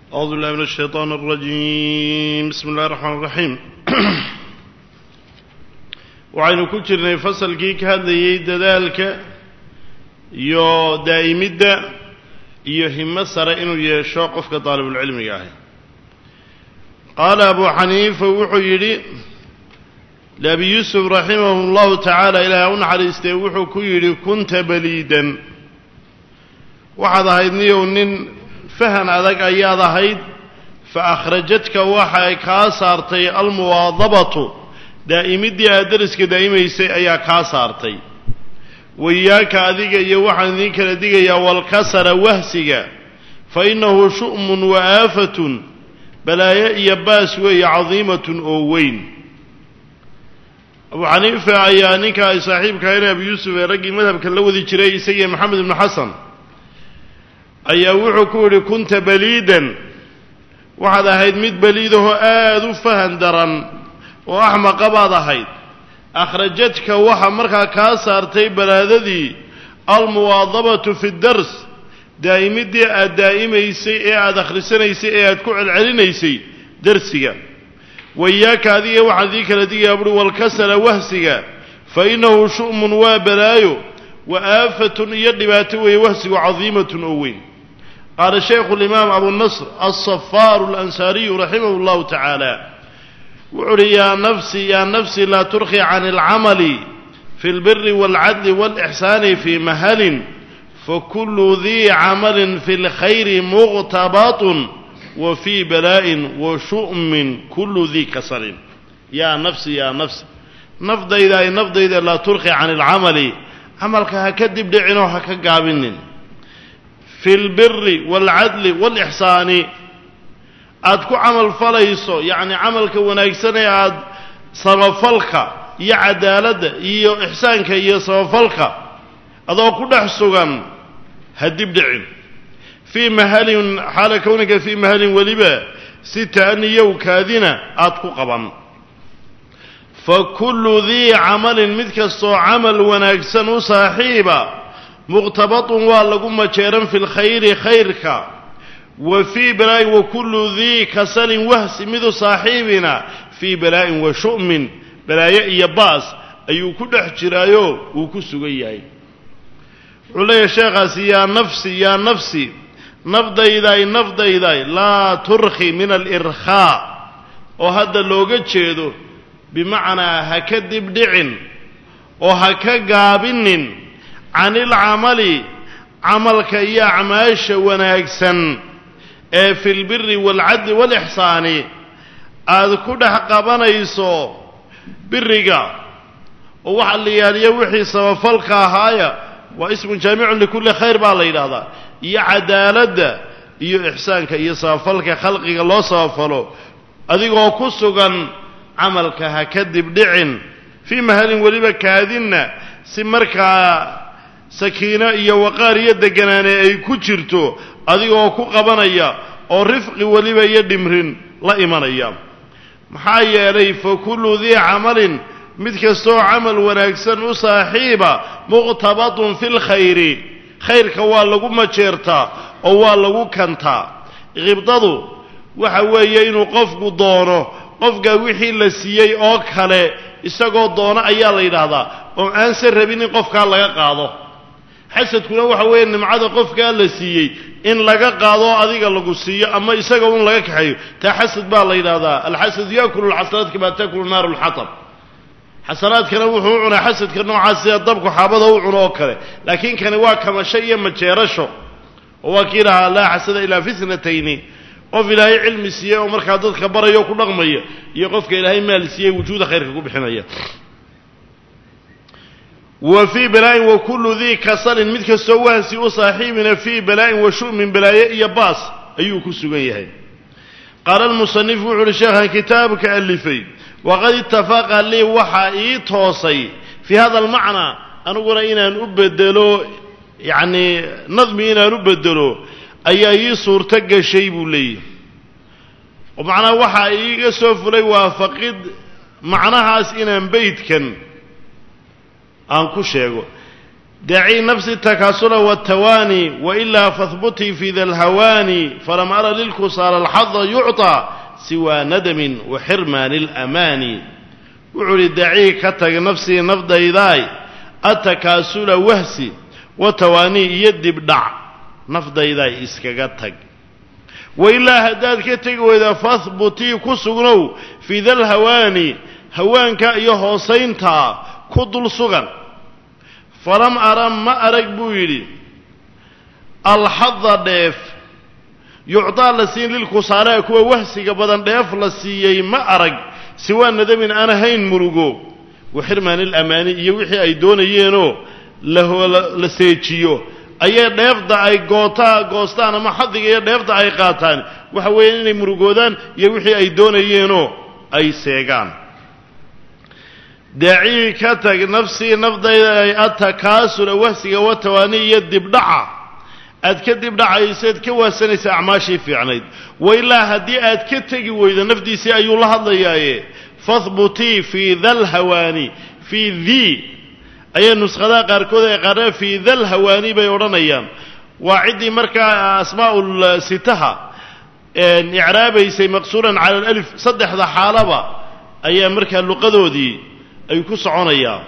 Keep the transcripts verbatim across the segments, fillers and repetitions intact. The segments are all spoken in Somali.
أعوذ بالله من الشيطان الرجيم بسم الله الرحمن الرحيم وعين كجرنا فصل كيك هذا يدلالك يو دائمد يهم سر إنه يشاقف كطالب العلم ياهي قال أبو حنيفة وحيري لأبي يوسف رحمه الله تعالى إلى أن حريسته وحو كيري كنت بليدا وحد هيدني ونن فهن هذاك أياد هيد فأخرجتك وحي كاسارتي المواظبة دائمدي أدرسك دائمي سي أيا كاسارتي وإياك أذيك يوحن ذيك لديك والكسر وهسك فإنه شؤم وآفة بلايا يباس وهي عظيمة أوين أبو حنيفة أيانيك أي صاحبك هنا أبي يوسف يرقي مذهب كاللوذي جري سيد محمد بن حسن أي وحكوري كنت بليدا وحد هيد مد بليده آذو فهن درا وأحمق بعض هيد أخرجتك وحا مركا كاسارتي بلادذي المواظبة في الدرس دائمدي الدائمي سيئة أدخل سنة سيئة تكون العليني سي درسك وإياك هذه وحد ذيك الذي يبرو والكسل وهسك فإنه شؤم وبلايو وآفة يدباته وهسك عظيمة أوين قال الشيخ الإمام أبو النصر الصفار الأنساري رحمه الله تعالى وعلي يا نفسي يا نفسي لا ترخي عن العمل في البر والعدل والإحسان في مهل فكل ذي عمل في الخير مغتبط وفي بلاء وشؤم كل ذي كسر يا نفسي يا نفسي نفض إذا نفض إذا لا ترخي عن العمل عملك هكذب دعنا وهكذابنن في البر والعدل والإحسان أدكو عمل فليسو يعني عملك وناكسن أد صرفلك يا عدالة يا إحسانك يا صرفلك أدو كل حسوغا هدب دعين في مهل حال كونك في مهل ولبا ستة أن يوكادنا أدكو قبا فكل ذي عمل مثل عمل وناكسن صاحبا مغتبط واللقم جيرا في الخير خيرك وفي بلاء وكل ذي كسل وهس مذ صاحبنا في بلاء وشؤم بلاء يباس أي كل حجرايو وكسوغياي علي يا شيخ يا نفسي يا نفسي نفض إذا نفض إذا لا ترخي من الإرخاء وهذا اللوغة جيدو بمعنى هكذب دعن وهكذابن عن العمل عملك يا عماش وناكسن في البر والعدل والإحسان أذكر حقا يسو برقا ووحل ليالي وحي سوفلك هايا واسم جامع لكل خير بالله هذا يا عدالة يا إحسانك يا سوفلك خلقك الله سوفلو أذيقوا كسوغا عملك هكذب دعن في مهل ولبك هذين سمرك سكينة إيا وقار يدقناني أي كجرتو أذيقوا كقبانيا أو رفق ولبا يدمرين لا إيمانيا محايا لي فكل ذي عمل مثل عمل ونكسن صاحبا مغتبط في الخير خير كوالغو مجيرتا أو والغو كانتا غبطادو وحويين قفق دونه قفق وحي لسيي أو كالي إساقو دونه أيا ليدادا ومعنسر ربيني قفقا لغا قادو حسدكuna waxa weeyeen nimcada qofka la siiyay in laga qaado adiga lagu siiyo ama isaga uu laga kaxayo ta xasad baa la yiraahdaa al hasad yaakulu al hasanat kama taakulu nar al hatab hasanat kana wuxuu cunaa hasadka noocaas ee dabku xaabada uu cuno kale laakiin kani waa kama shay ma jeerasho oo kiiraha la hasada ila fitnatayni qof ilaahay cilmi siiyay oo marka dadka barayo ku dhaqmaya iyo qofka ilaahay maal siiyay wujuuda khayrka ku bixinaya وفي بلاء وكل ذي كسل مثل السواسي وصاحبنا في بلاء وشؤم بلاء يباس أيوك السجيه قال المصنف وعلى شيخ كتابك ألفي وقد اتفق لي وحائي توصي في هذا المعنى أنا أقول إنا نبدلو يعني نظمي إنا نبدلو أي صور تقى شيء لي ومعنى وحائي سوف لي وفقد معناها إنا بيت كان aan ku sheego دعي نفس التكاسل والتواني وإلا فاثبتي في ذا الهوان فلم أرى للكسال الحظ يعطى سوى ندم وحرمان الأمان وعلي دعي كتك نفسي نفض إذاي التكاسل وهسي وتواني يد بدع نفض إذاي إسكاكتك وإلا هداد كتك وإذا فاثبتي كسغنو في ذا الهوان هوانك أيها سينتا كدل سغن فلم أرى ما أرق بويلي الحظ ديف يعطى لسين للكساراء كوا وهسي قبضا ديف لسيي ما أرق سوى ندم أنا هين مرقو وحرمان الأماني يوحي أي دون يينو له لسيتشيو أي ديف دا أي قوتا قوستان ما حد أي ديف دا أي قاتان وحويني مرقودان يوحي أي دون يينو أي سيغان دعي كتك نفسي نفضي التكاسل وهسي وتواني يد بدعة أتكدب دعا يسيد كواسنس أعماشي في عنيد وإلا هدي أتكتك وإذا نفدي سي أي الله الضياء فاثبتي في ذا الهواني في ذي أي النسخة قاركوذا يقرأ في ذا الهواني بيوران أيام وعدي مركا أسماء الستها إعرابي يسي مقصورا على الألف صدح ذا حالبا أي مركا اللقذو دي أي كسعون أيام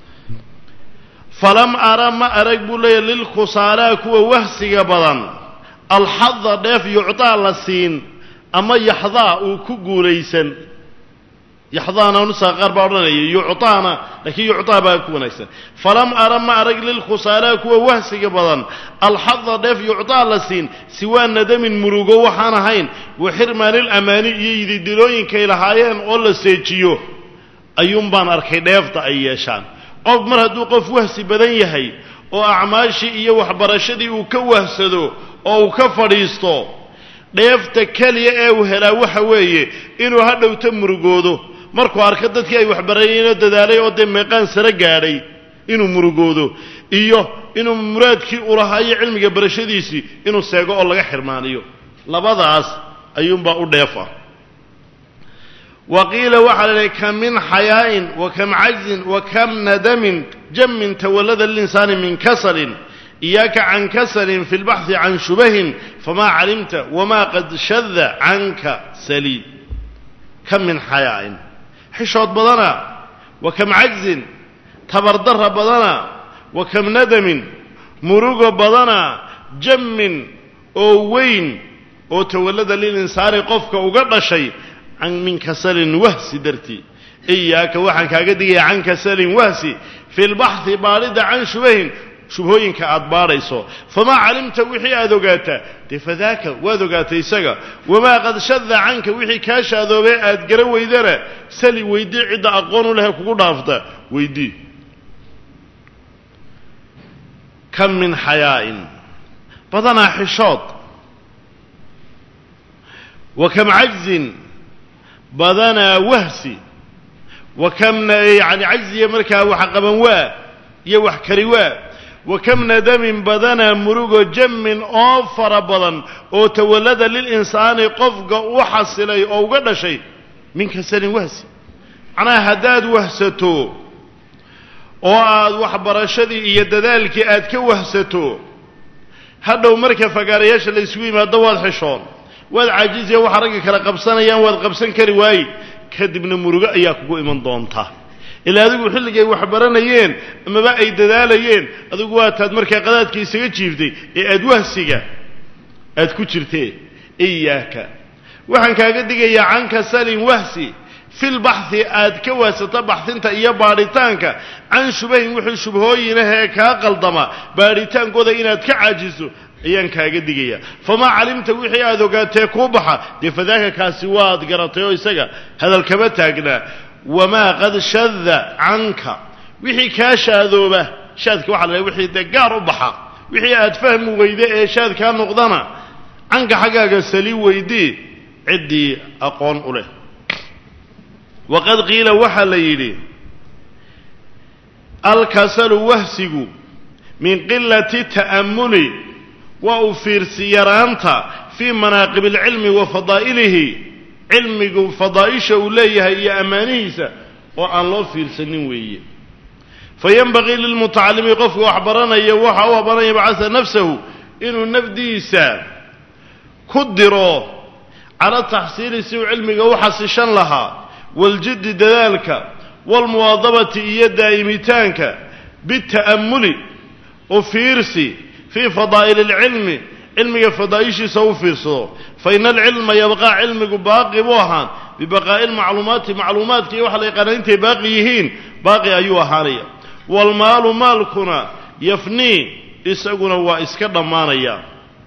فلم أرى ما أرقب لي للخسارة كوا وهسي بدن الحظ ديف يعطى لسين أما يحظى وكو ليسن يحظانا نسا غربا يعطانا لكن يعطى باكو ليسن فلم أرى ما أرقب للخسارة كوا وهسي بدن الحظ ديف يعطى لسين سوى ندم مروقو وحانهين وحرمان الأماني يدي دلوين كيلهايين أولا سيجيو أيوم بان أركي ديفتا أيشان qof mar hadduu qof wahsi badan yahay oo acmaashii iyo waxbarashadii uu ka wahsado oo uu ka fadhiisto dheefta kaliya ee uu helaa waxa weeye inuu hadhowta murugoodo markuu arko dadkii ay waxbarayeen dadaalay oo de meeqaan sare gaadhay inuu murugoodo iyo inuu muraadkii u lahaa cilmiga barashadiisii inuu seego oo laga xirmaaniyo labadaas ayuunbaa u dheefa وقيل وحل كم من حياء وكم عجز وكم ندم جم تولد الإنسان من كسل إياك عن كسل في البحث عن شبه فما علمت وما قد شذ عنك سلي كم من حياء حشوت بدنا وكم عجز تبردر بدنا وكم ندم مروق بدنا جم أو وين أو تولد للإنسان قفك وقرد شيء عن من كسل وهسي درتي إياك وحن كاقدي عن كسل وهسي في البحث بارد عن شبهين شبهين كأدباريسو فما علمت وحي أذوقاته فذاك وذوقاته يسقى وما قد شذ عنك وحي كاشا ذوبي أدقروا ويدره سلي ويدي عدا أقوانوا لها كقول أفضل ويدي كم من حياء بدنا حشاط وكم عجز بدنا وهسي وكم يعني عجز يمركها وحقبا وا يوح كريوا وكم ندم بدنا مروق جم أوفر بدن أو تولد للإنسان قفق وحصلي أو قد شيء من كسل وهسي أنا هداد وهسته وعاد وحبر شدي يد ذلك أدك وهسته هذا ومركه فقارياش اللي يسوي ما دوال حشون والعجيز يا وحرقك لقبسنا يا وقبسن كرواي كدبنا مرقا اياك كو ايمان دونتا الى ادغو خليغي وحبرنيين اما با اي دداليين ادغو واتاد marka qadaadkii isaga jiiftay ee aad wahsiga aad ku jirtay iyaaka waxaan kaaga digayaa canka salin wahsi fil bahthi aad ka waasata baxtinta iyo baaritaanka aan shubayn wuxuu shubhooyinaha ka qaldama baaritaankooda inaad ka caajiso ayaan kaaga digaya fama calimta wixii aad ogaatay ku baxa difadaaka kaasi waad garatay oo isaga hadal kaba taagna wama qad shadda anka wixii ka shaadooba shaadka waxa la wixii dagaar u baxa wixii aad fahmi weyday ee shaadka noqdana anka xagaaga sali weydii cidii aqoon u leh waqad qila waxa la yiri al-kasal wahsigu min qillati ta'ammuli وأفير سيرانتا في مناقب العلم وفضائله علمه فضائشه وليه هي أمانيسة وأن الله فير سنوية fayanbagii lilmutacallimi qofka wax baranaya waxa uu baranaya bacasa nafsahu inuu nafdiisa ku diro cala taxsiili si uu cilmiga u xasishan lahaa waljiddi dadaalka walmuwaadabati iyo daa'imitaanka bita'ammuli u fiirsi fii fadaa'ili alcilmi cilmiga fadaa'ishiisa u fiirsado fa ina alcilma yabqaa cilmigu baaqi buu ahaan bibaqaa'i lmacluumaati macluumaadka iyo waxa la yaqaana intay baaqi yihiin baaqi ayuu ahaanaya waalmaalu maalkuna yafnii isaguna waa iska dhammaanaya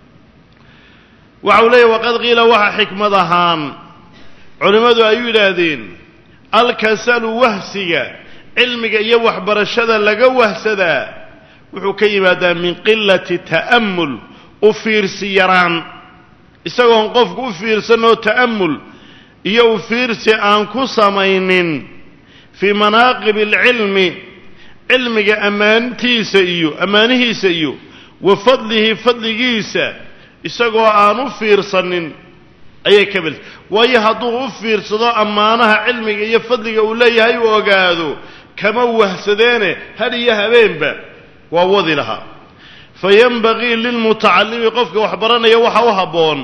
waxa uu leeyahy waqad qiila waxa xikmad ahaan culimmadu ay u yidhaahdeen alkasalu wahsiga cilmiga iyo waxbarashada laga wahsadaa wuxuu ka yimaadaa min qilati ta'ammul u fiirsi yaraan isagoon qofku u fiirsanoo ta'ammul iyo u fiirsi aan ku samaynin fii manaaqibi alcilmi cilmiga ammaantiisa iyo ammaanihiisa iyo wa fadlihi fadligiisa isagoo aan u fiirsanin ayay ka bel waayo hadduu u fiirsado ammaanaha cilmiga iyo fadliga uu leeyahay uu ogaado kama wahsadeene had iyo habeenba waa wadi lahaa fayanbagii lilmutacallimi qofka wax baranaya waxa u habboon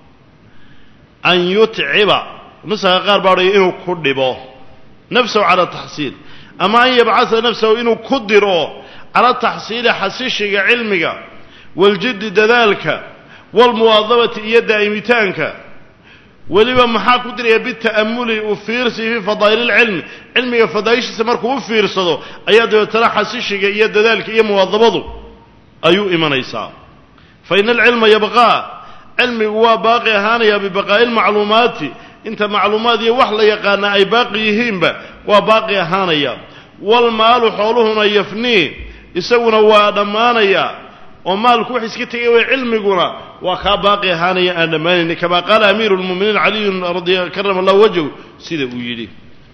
an yutciba nusaga qaar baa odhaya inuu ku dhibo nafsahu cala taxsiil ama an yabcasa nafsahu inuu ku diro cala taxsiili xasishiga cilmiga waljiddi dadaalka walmuwaadabati iyo daa'imitaanka weliba maxaa ku diraya bita'ammuli u fiirsi fii fadaa'ili lcilmi cilmiga fadaa'ishiisa markuu u fiirsado ayaa dabeetana xasishiga iyo dadaalka iyo muwaadabadu ayuu imanaysaa fa ina alcilma yabqaa cilmigu waa baaqi ahaanaya bibaqaa'i lmacluumaati inta macluumaad iyo wax la yaqaana ay baaqi yihiinba waa baaqi ahaanaya waalmaalu xooluhuna yafnii isaguna waa dhammaanaya oo maalku wax iska tegay way cilmiguna waa kaa baaqi ahaanaya aan dhammaanayni kamaa qaala amiiru lmu'miniin caliyun radi karama allahu wajhu sida uu yidhi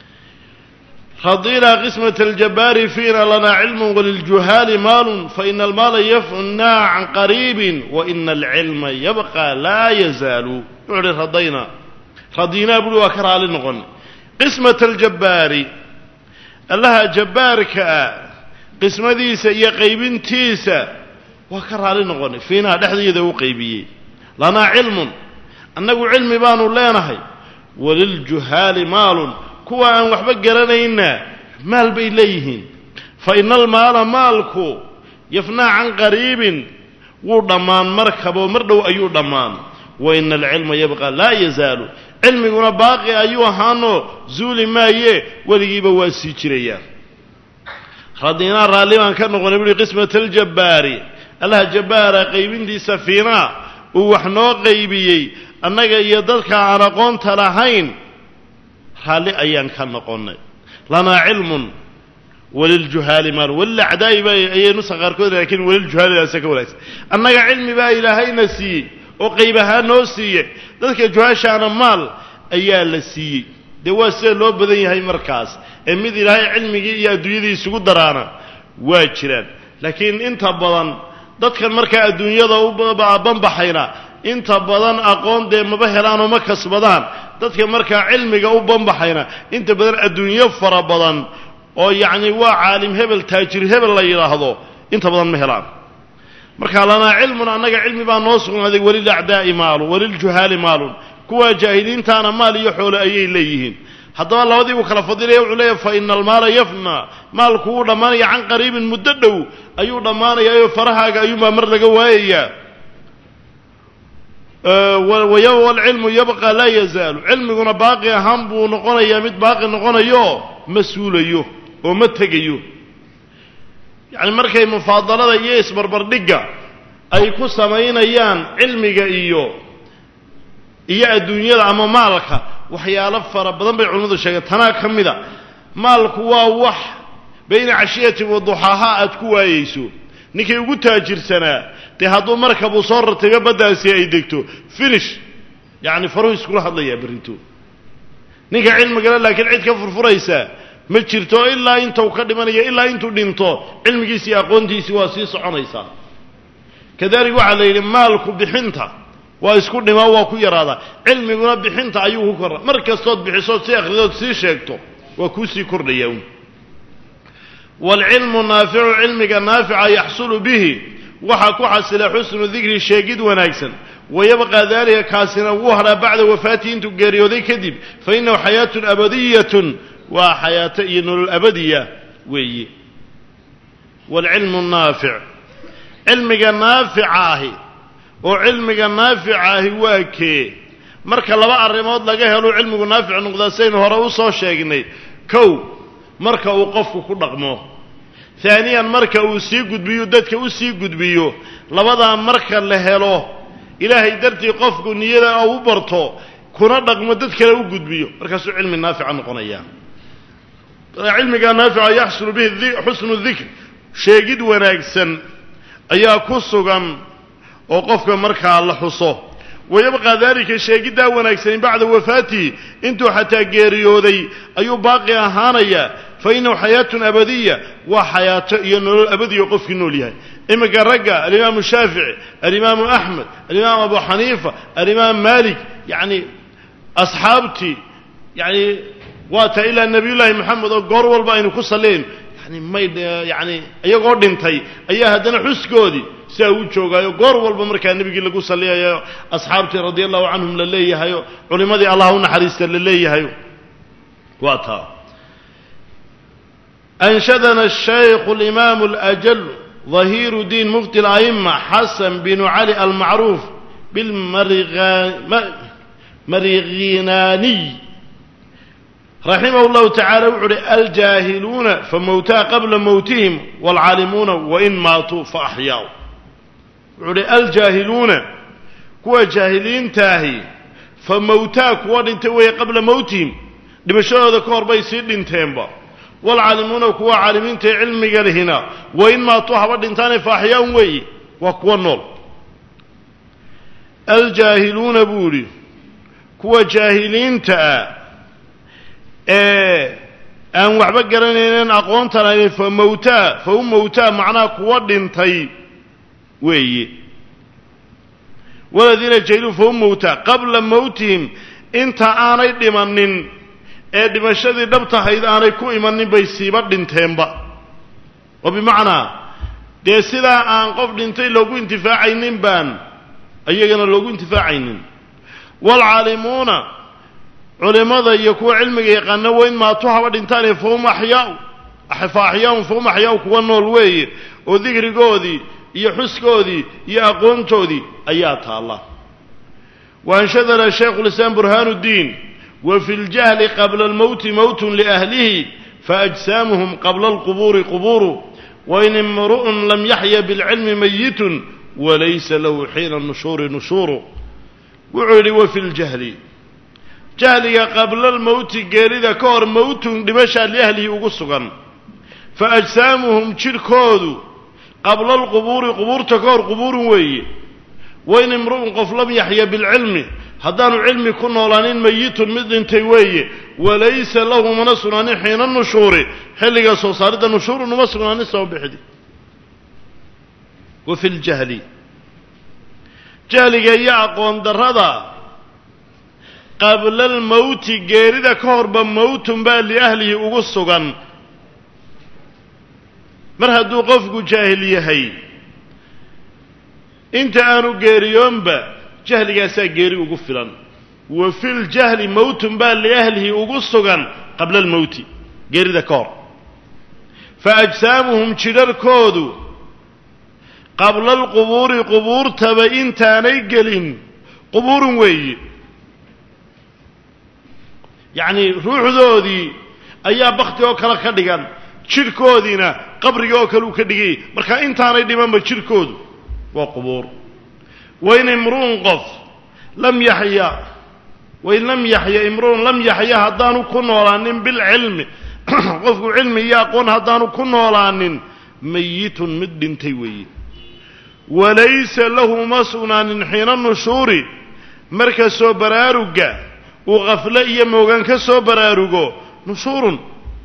radinaa qismata aljabaari fiina lanaa cilmun waliljuhaali maalun faina almaala yafnaa can qariibin waina alcilma yabqa laa yazaalu wuxuu uhi radayna radinaa buli waa ka raali noqon qismata aljabbaari allaha jabbaarka ah qismadiisa iyo qaybintiisa waa ka raali noqonay fiinaa dhexdeeda u qaybiyey lanaa cilmun annagu cilmi baanu leenahay waliljuhaali maalun kuwa aan waxba garanayna maal bay leeyihiin fa ina almaala maalku yafnaa can qariibin wuu dhammaan markabo mar dhow ayuu dhammaan wa ina alcilma yabqa laa yazaalu cilmiguna baaqi ayuu ahaanoo zuuli maaye weligiiba waa sii jirayaa radinaa raalli baan ka noqonay buhi qismata aljabbaari allaha jabbaara qaybintiisa fiinaa uu wax noo qaybiyey annaga iyo dadka aan aqoonta lahayn raalli ayaan ka noqonnay lanaa cilmun waliljuhaali maalun walilacdaa'i ba ayay nusa qaarkood laakiin waliljuhaalidaasa ka wanaagsan annaga cilmi baa ilaahayna siiyey oo qayb ahaan noo siiye dadka juhaashaana maal ayaa la siiyey dee waa sida loo badan yahay markaas ee mid ilaahay cilmigii iyo adduunyadii isugu daraana waa jiraan laakiin inta badan dadkan markaa adduunyada u banbaxayna inta badan aqoon dee maba helaanoo ma kasbadaan dadka markaa cilmiga u banbaxayna inta badan adduunyo fara badan oo yacni waa caalim hebel taajir hebel la yidhaahdo inta badan ma helaan marka lanaa cilmun annaga cilmi baa noo sugnaaday walilacdaa'i maalun waliljuhaali maalun kuwa jaahiliintaana maal iyo xoolo ayay leeyihiin haddaba labadii buu kala fadilaya wuxuu leeyahay fa ina almaala yafnaa maalku wuu dhammaanaya can qariibin muddo dhow ayuu dhammaanayaayoo farahaaga ayuunbaa mar laga waayayaa waalcilmu yabqa laa yazaalu cilmiguna baaqi ahaan buu noqonayaa mid baaqi noqonayo ma suulayo oo ma tegayo yacni markay mufaadalada iyo isbarbardhigga ay ku samaynayaan cilmiga iyo iyo adduunyada ama maalka waxyaalo fara badan bay culimmadu sheegeen tanaa ka mida maalku waa wax bayna cashiyati wa duxaahaa aad ku waayeyso ninkay ugu taajirsanaa dee hadduu markabuu soo ratibo baddaasi ay degto finish yacni faruhu iskula hadlayaa berrito ninka cilmigale laakiin cid ka furfuraysaa ma jirto ilaa intuu ka dhimanayo ilaa intuu dhinto cilmigiisi iyo aqoontiisii waa sii soconaysaa kadalik waxaa la yidhi maalku bixinta waa isku dhimaa waa ku yaraadaa cilmiguna bixinta ayuu ku korra mar kastood bixisood si akhridood sii sheegto waa kuu sii kordhayaa والعلم النافع علمك النافع يحصل به وحكو حصل حسن ذكر شيقد وناكسا ويبقى ذلك كاسنا وهر بعد وفاته انتو قريودي كذب فإنه حياة أبدية وحياة ينور الأبدية وي والعلم النافع علمك النافع وعلمك النافع واكي marka laba arrimood laga helo cilmigu naafic noqdaaseen hore u soo sheegnay kow marka uu qofku ku dhaqmo thaniyan marka uu sii gudbiyo dadka uu sii gudbiyo labada marka la helo ilaahay dartii qofku niyada uu barto kuna dhaqmo dad kale u gudbiyo markaas uu cilmi naafic noqonaya cilmiga naafic yaxsul bihi husnu dhikr sheegid wanaagsan ayaa ku sugan oo qofka marka la xuso ويبقى ذلك الشيء جدا ونكسن بعد وفاته انتو حتى قيريودي ايو باقي اهانيا فإنه حياة أبدية وحياة ينور الأبدية يقف في نوليها إما قرقة الإمام الشافعي الإمام أحمد الإمام أبو حنيفة الإمام مالك يعني أصحابتي يعني واتا إلى النبي الله محمد وقور والباين كسلين يعني ما يعني أي قرد انتهي أي هدنا حسكودي ساوي جوغايو قور والبا marka nabiga lagu saleeyayo asxaabti radiyallahu anhum la leeyahay culimadii Allahu naxariista la leeyahay waata anshadana ash-shaykh al-imam al-ajall ظهير الدين مفتي الأئمة حسن بن علي المعروف بالمرغيناني رحمه الله تعالى وعلي الجاهلون فموتا قبل موتهم والعالمون وإن ماتوا فأحياوا وعلي الجاهلون كوا جاهلين تاهي فموتا كوا دنتوي قبل موتهم دمشوا هذا كور بيصير دنتين والعالمون كوا عالمين تي علم هنا وإن ماتوا هوا دنتان فأحياوا وي وكوا النور الجاهلون بوري كوا جاهلين تاهي ee aan waxba garanaynin aqoontana fa mawta fa hum mawta macna kuwa dhintay weeye waladina jaylu fa hum mawta qabla mawtihim inta aanay dhimanin ee dhimashadii dhabta hayd aanay ku imanin bay siiba dhinteenba oo bimaana de sida aan qof dhintay loogu intifaacaynin baan ayagana loogu intifaacaynin wal alimuna علماء يكون علمك يقنا وين ما توها بدنتان فهم أحياء أحفا أحياء فهم أحياء كونوا الوي وذكر قودي يحس قودي يقوم تودي أياتها الله وأنشدنا الشيخ الإسلام برهان الدين وفي الجهل قبل الموت موت لأهله فأجسامهم قبل القبور قبور وإن امرؤ لم يحيا بالعلم ميت وليس له حين النشور نشور وعلي وفي الجهل جهلي قبل الموت قيرida كور موت دمشا لأهله وقصقا فأجسامهم شركودوا قبل القبور قبور تكور قبور وي وين امرؤ قف لم يحيا بالعلم هدان العلم كنا ولانين ميت مدن تيوي وليس له منصران حين النشور حلقة صوصارد النشور نمسران سوى بحدي وفي الجهل جهلي يعقون دردا قبل الموت جيرida كهرب موت با لأهله وقصقا mar hadduu qofku jaahil yahay inta aanu geeriyoonba jahligaasaa geeri ugu filan wa fil jahli mawtun baa liahlihi ugu sugan qabla almawti geerida ka hor fa ajsaamuhum jidharkoodu qabla alqubuuri qubuurtaba intaanay gelin qubuurun weeye yacni ruuxdoodii ayaa bakti oo kale ka dhigan jirkoodiina qabriga oo kale uu ka dhigay marka intaanay dhimanba jirkoodu waa qubuur wayn imruun qof lam yaxya wayn lam yaxya imruun lam yaxya haddaanu ku noolaanin bilcilmi qofku cilmi iyo aqoon haddaanu ku noolaanin mayitun mid dhintay weeye walaysa lahu mas'unaanin xiina nushuuri marka soo baraaruga uu qafle iyo moogan ka soo baraarugo nushuurun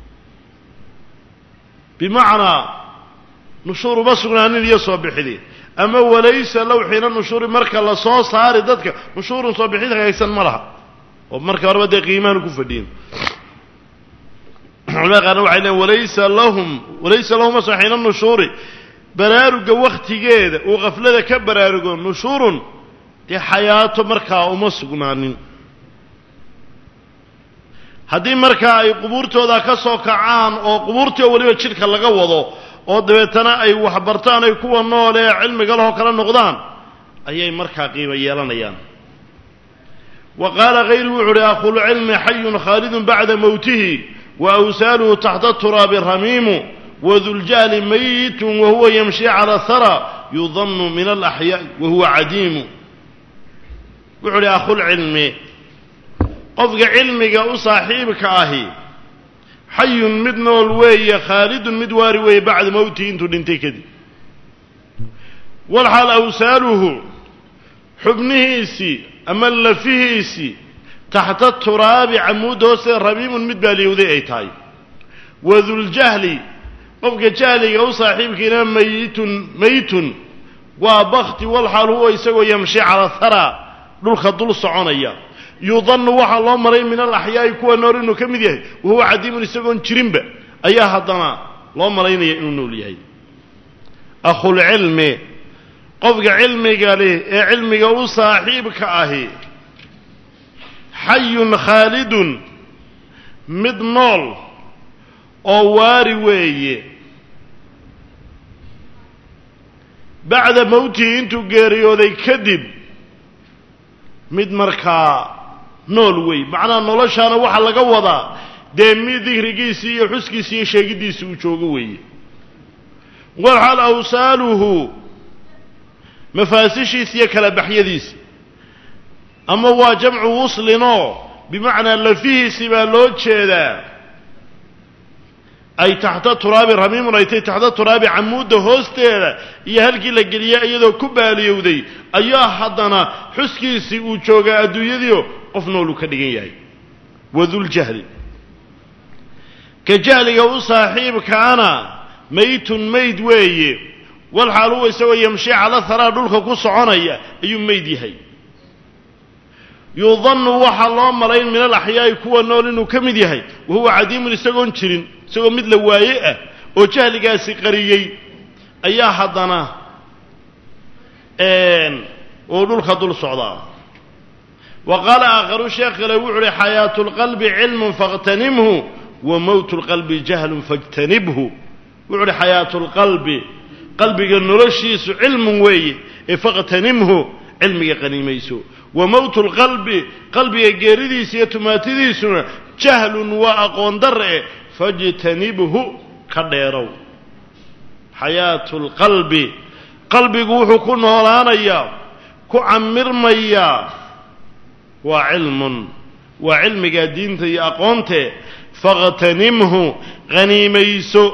بمعنى نشور بسغنان يصبحدي اما وليس لو حين النشور marka la soo saari dadka نشور صبحيد haysan malaha oo marka horba de qiimaan ku fadhiin علماء قالوا علينا وليس لهم وليس لهم صحين النشور برارق وقت جيد وغفلة كبرارق نشور دي حياة مركا ومسقنان هذه مركا أي قبورته ذا كسو كعان أو قبورته ولي شركة لقوضه أو دبيتنا أي وحبرتان أي كوا النول علم قاله كلا النقدان أي مركا قيمة يلانيان وقال غيره عري أخو العلم حي خالد بعد موته وأوساله تحت التراب رميم وذو الجهل ميت وهو يمشي على الثرى يظن من الأحياء وهو عديم وعلي أخو العلم قفق علمك أصاحبك آهي حي مدنو الوي خالد مدواري وي بعد موته انتو دنتكدي والحال أوساله حبنه سي أمل فيه سي تحت التراب عمود وسير رميم مدبالي وذي ايتاي وذو الجهل قفق جهلك أصاحبك ميت ميت وبخت والحال هو يسوي يمشي على الثرى دول خدول الصعونية يظن وحا الله مرين من الأحياء كوا نور إنه كم يديه وهو عديم يسوون تشرمبه أيها هدنا الله مرين إنه ليه أخو العلم قفق علمي قاله علمي قال صاحبك آهي حي خالد مدنول أو واري وي بعد موته انتو قاريو ذي كذب مد مركا نول وي معنى نولشانا waxa laga wada deemi dhigrigiisi iyo xuskiisi iyo sheegidiisi uu joogo weey wal hal awsaluhu mafaasishiisi iyo kala baxyadiisi ama waa jamcu wuslino bimaana lafiisi baa loo jeedaa ay tahta turaab ramiim ay tahta turaab amuud hoosteeda iyo halkii la geliyay iyadoo ku baaliyowday ayaa hadana xuskiisi uu jooga adduunyadiyo qof nool ka dhigan yahay wadul jahli ka jahliga u saaxiibka ana maytun mayd weeye wal xalu isagoo yamshi ala thara dhulka ku soconaya ayuu mayd yahay yudhannu waxa loo malayn min al-ahyaa kuwa nool inuu kamid yahay wuxuu cadiimun isagoo jirin isagoo mid la waaye ah oo jahligaasi qariyay ayaa hadana een oo dhulka dul socdaa وقال آخر شيخ لو حياة القلب علم فاغتنمه وموت القلب جهل فاجتنبه وعلي حياة القلب قلبك النرشيس علم وي فاغتنمه علمك قنيميسو وموت القلب قلبك جيرديس يتماتديس جهل وأقوان درع فاجتنبه كديرو حياة القلب قلبك وحكون هلانيا كعمر ميا وعلم وعلمك دينتي أقونته فاغتنمه غنيميسو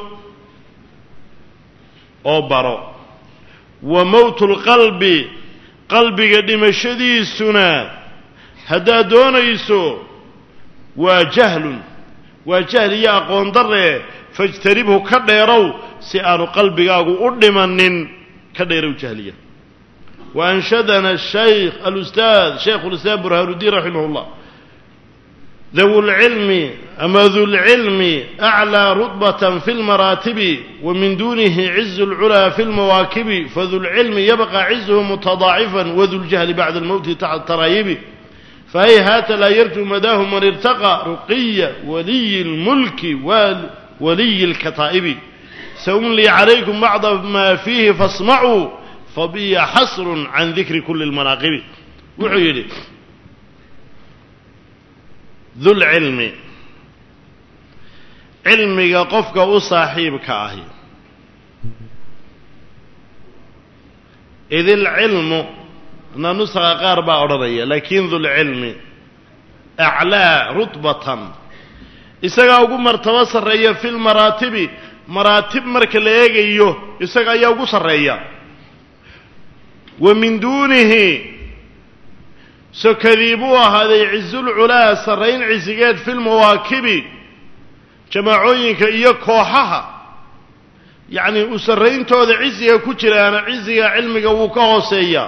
أو برو وموت القلب قلبك دمشديسنا هدا دونيسو وجهل وجهل يا أقون دره فاجتنبه كديرو سيار قلبك أقدمنن كديرو جهليا وأنشدنا الشيخ الأستاذ شيخ الإسلام برهان الدين رحمه الله ذو العلم أما ذو العلم أعلى رتبة في المراتب ومن دونه عز العلا في المواكب فذو العلم يبقى عزه متضاعفا وذو الجهل بعد الموت تحت الترايب فهيهات لا يرجو مداه من ارتقى رقي ولي الملك وولي الكتائب سأملي عليكم بعض ما فيه فاسمعوا فبي حصر عن ذكر كل المناقب وحيدي ذو العلم علمك قفك وصاحبك آهي إذ العلم ننسخ قاربة أرضية لكن ذو العلم أعلى رتبة إساقا أقول مرتبة سرية في المراتب مراتب مرك ليغي إيوه إساقا يوقو سرية ومن دونه سكذيبوها هذا يعز العلا سرين عزيقات في المواكب جماعوينك إياكوحها يعني أسرين توذي عزيها كتلانا عزيها علمك وكوسيا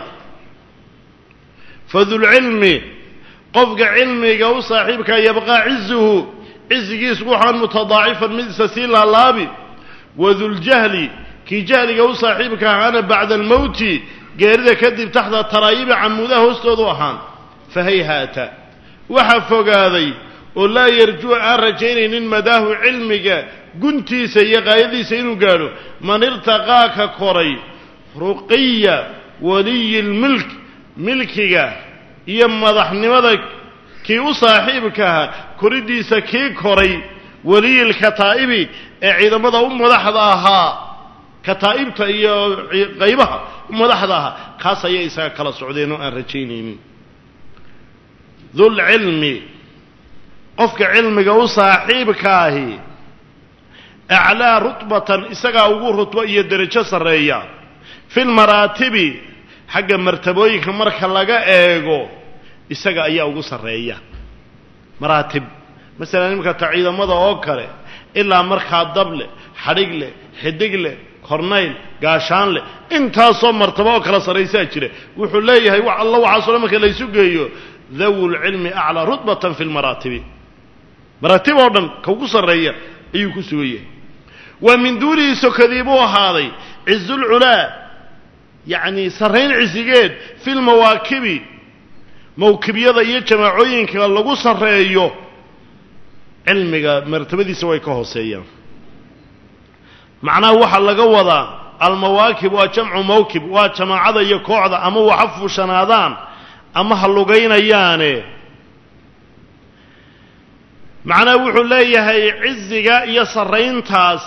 فذو العلم قفق علمك وصاحبك يبقى عزه عزقيس وحان متضاعفا من سسيل اللابي وذو الجهل كي جهل قو صاحبك أنا بعد الموت قيرده كذب تحت الترايب عموده استوضوحان فهيهات وحفق هذي ولا يرجو عن رجين إن مداه علمك قنتي سيغايدي سينو قالوا من ارتقاك كوري رقية ولي الملك ملكك يما ضحني مذك كي أصاحبك كردي سكي كوري ولي الكتائب إذا مضى أم لحظها كتائبت غيبها أم لحظها خاصة يسا كلا سعودين وأن رجينين ذو العلم قفك علمك وصاحبك هي أعلى رتبة إساقا أقول رتبة يدرجة سرية في المراتب حق مرتبويك مركا لغا إيغو إساقا أيا أقول سرية مراتب مثلا نمكا تعيدا مضى أوكري إلا مركا الضبل حريق حدق له كورنيل قاشان له انتا صو مرتبة أوكرا سرية ساجرة وحو ليه وح الله وحصل مكا ليسو قيو ذو العلم أعلى رتبة في المراتب مراتب أولا كوكو سرية أيو كسوية ومن دونه سكذيبوه هذا عز العلا يعني سرين عزيقين في المواكب موكب يضا يجمعوين كاللغو سرية علمك مرتبة سوى كهوسية معناه وحا لغوضا المواكب وجمع موكب وجمع عضا يكوعدا أما وحفو شنادان أما هاللغين أياني معناه وحو ليه عزيقا يسرين تاس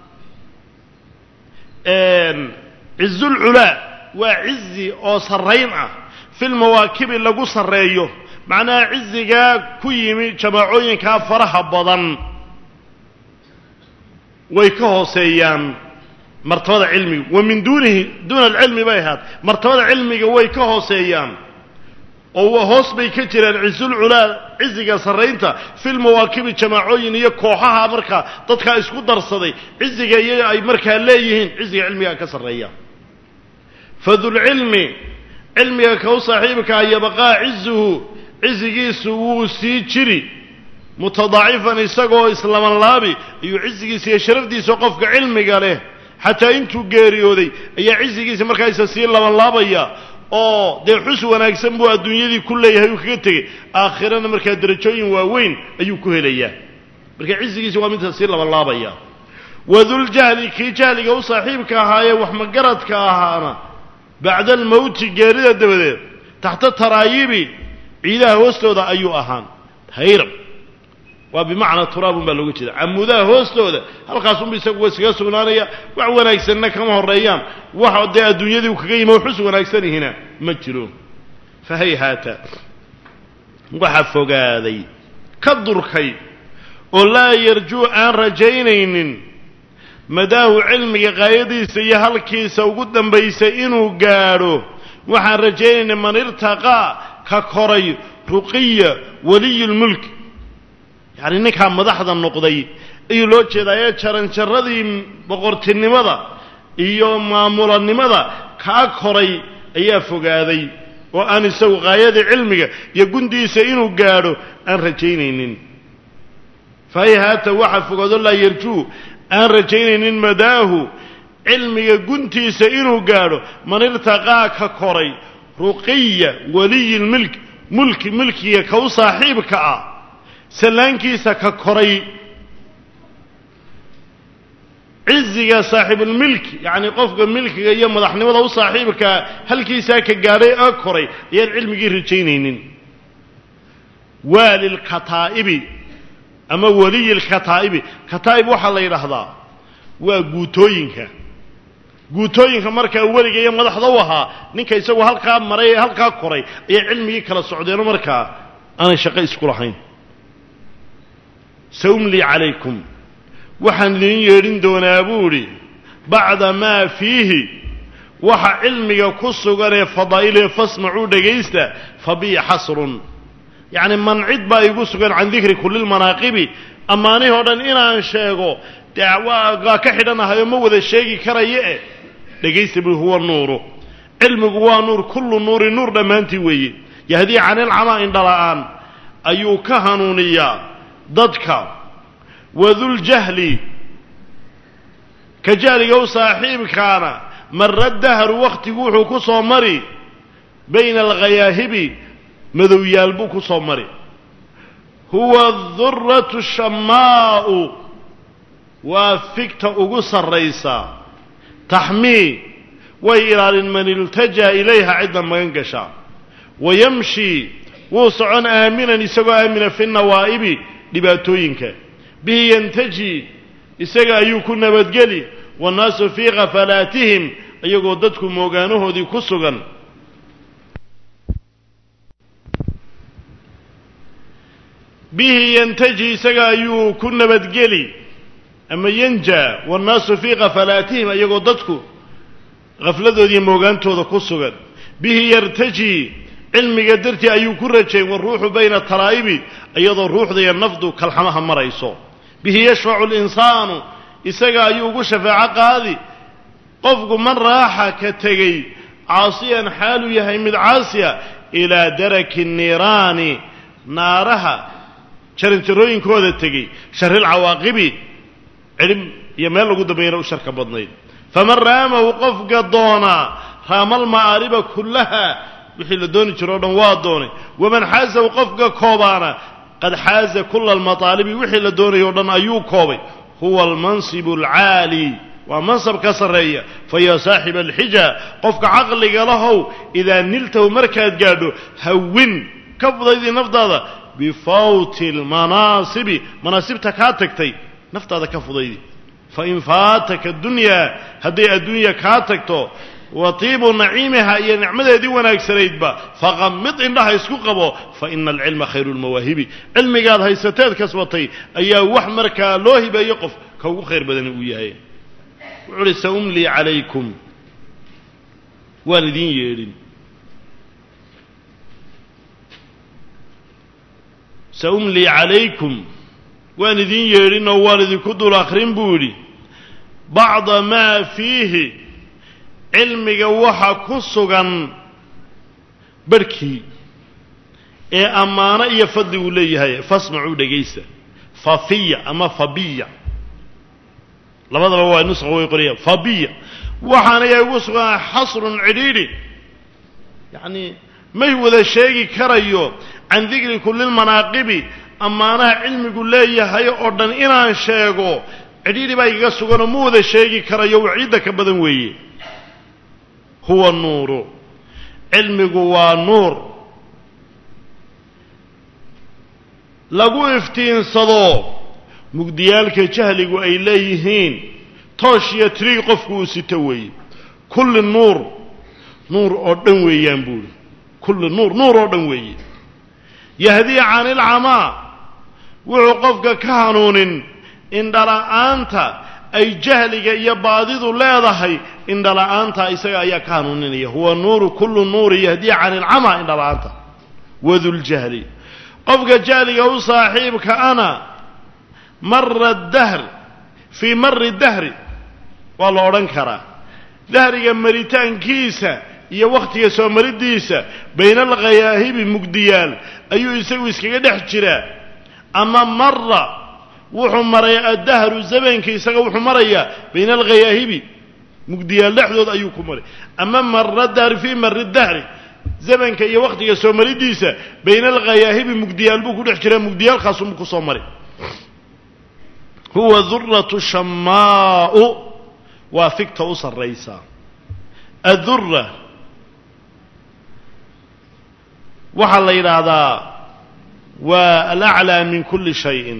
عز العلا وعزي أو سرينة في المواكب اللي قو سريه معناه عزيقا كيمي جماعوين كافرها بضن ويكوه سيان مرتبة علمي ومن دونه دون العلم بيهات مرتبة علمي ويكوه سيان وهو هوس بيكتر العز العلا عزيقا سرينتا في المواكب جماعوين يكوحها مركا تدكا اسكو درصدي عزيقا اي مركا ليهين عزيقا علمي كسريا فذو العلم علمي كو صاحبك يبقى عزه عزيقي سووسي جري متضاعفا اسقو اسلام اللابي ايو عزيقي سيشرف دي سوقفك علمي قاله حتى انتو قيريودي اي عزيقي سمركا يساسي اللام اللابي oo de xus wanaagsan buu adduunyadii ku leeyahay uu kaga tagay aakhirana marka darajooyin waaweyn ayuu ku helayaa marka ciisigiisa waa mid si laba laabaya wadul jahli ki jahliga u saaxiibka ahaaye wax ma garadka ahaana bacda al-maut geerida dabadeed taxta taraayibi ciidaha hoostooda ayuu ahaan hayr waa bimaana turaab baa looga jeedaa amudaha hoostooda halkaas uu isagu wasiga sugnaanaya wax wanaagsanna kama horeeyaan wax oo de adduunyadii uu kaga yimo xus wanaagsan hina ma jiro fahayhata waxa fogaaday ka durkay oo la yarjuu aan rajaynaynin madaahu cilmiga qaayadiisa iyo halkiisa ugu dambaysay inuu gaaro waxaan rajaynaynaa man irtaqa ka koray ruqiya waliyul mulk يعني نكا مدحدا نقضي ايو لو جيدايا جرنجردي بقورتنimada iyo maamulanimada ka koray ayaa fogaaday oo aan isagu qaayada cilmiga iyo gundiisa inuu gaaro aan rajaynaynin fayhata waxa fogaado la yarjuu aan rajaynaynin madaahu cilmiga guntiisa inuu gaaro man irtaqaa ka koray ruqiya waliy mulk mulki mulkiga ka u saaxiibka ah سلانكيسا ككوري عزيغا صاحب الملك يعني قفق الملك يا مدحني ودا صاحبك هل كيسا كغاري اكوري يا العلم غير رجينين والي الكتائب اما ولي الكتائب كتائب waxa la yiraahdaa waa guutooyinka guutooyinka marka waliga iyo madaxda waha ninka isagu halka maray halka koray ay cilmiga kala socdeen marka aan shaqo isku lahayn سأملي عليكم وحن لين يرين دون أبوري بعد ما فيه وح علمي كسر فضائله فاسمعوا دقيسته فبي حصر يعني من عد با يقصر عن ذكر كل المناقب أما أنا هذا إنا شيء دعوة كحدنا هاي موذ الشيء كريه دقيسته هو النور علم هو نور كل نور نور لما أنت وي يهدي عن العمى إن دلان أيو كهنونيا dadka وذو الجهل كجهل أو صاحب كان مر الدهر وقت وحو كصومري بين الغياهب مذو يالبو كصومري هو الذرة الشماء وفكت أقص الرئيسة تحمي وإيران من التجأ إليها عدنا ما ينقشع ويمشي وصعا آمنا يسقى آمنا في النوائب لباتوينك به ينتجي يسقى أيكون بدقلي والناس في غفلاتهم أيقو ضدكم موغانوه دي كسغا به ينتجي يسقى أيكون بدقلي أما ينجى والناس في غفلاتهم أيقو ضدكم غفلته دي موغانتو دي كسغا به يرتجي علمي قدرتي أيو كرتشي والروح بين الترائب أيضا الروح ذي النفض كالحمها مريسو به يشفع الإنسان إساقا أيو شفاعة هذه قفق من راحة كتغي عاصيا حاله يهيمد عاصيا إلى درك النيران نارها شرنتروين كودة تغي شر العواقب علم يمال قد بينه شركة بضنين فمن رامه قفق الضونا رام المعارب كلها وحي لدوني جرودن وادوني ومن حاز وقفك كوبانا قد حاز كل المطالب وحي لدوني يودن أيو كوبي هو المنصب العالي ومنصب كسرية فيا صاحب الحجة قفك عقلك له إذا نلته مركز قادو هون كفض إذي نفض هذا بفوت المناصب مناصب تكاتكتي نفض هذا كفض إذي فإن فاتك الدنيا هذه الدنيا كاتكتو وطيب نعيمها هي نعمتها دي وانا اكسريت با فغمض انها يسكو قبو فإن العلم خير المواهب علمي قال هاي ستات كسبتي ايا وحمركا لوهبا يقف كو خير بدن وياهي وعلي سأملي عليكم والدين يرين سأملي عليكم والدين يرين ووالدي كدو الآخرين بولي بعض ما فيه علمي وحا كسوغان بركي اي امانه iyo fadli uu leeyahay fasma'u dhageysa fafiya ama fabiya labadaba waa nusxo way qoriyeen fabiya waxaana ay ugu sugan xasrun cididi yani may wada sheegi karayo aan dhigri kulil manaaqibi amaanaha cilmigu leeyahay oo dhan inaan sheego cididi baa iga sugan oo mu wada sheegi karayo wiciida ka badan weeye هو النور علمك هو نور لغو افتين صدو مقديالك جهلك وإليهين توشي طريق قفكو ستوي كل النور نور أردنوي ينبول كل النور نور أردنوي يهدي عن العماء وعقفك كانون إن دلا أنت أي جهلك يبادد لا ضحي إن دلا أنت إسقى يا كانوني هو النور كل النور يهدي عن العمى إن دلا أنت وذو الجهل قفك جهلك أو صاحبك أنا مر الدهر في مر الدهر والله رنكرا دهرك مريتان كيسة يا وقت يسوى مريديسة بين الغياهب مقديال أيو يسوي إسكي دحجرا أما مرة wuxuu maray adahru zamanka isaga wuxuu maraya been alghayahibi mugdiya laxdood ayuu ku maray ama marradar fi marradar zamanka iyo waqtiga soo maridiisa been alghayahibi mugdiyal buu ku dhex jiraa mugdiyal khaasum ku soo maray huwa dhurratu shammaa'u wa fikta usaraysa adurra waxa la yiraahdaa wa al'ala min kulli shay'in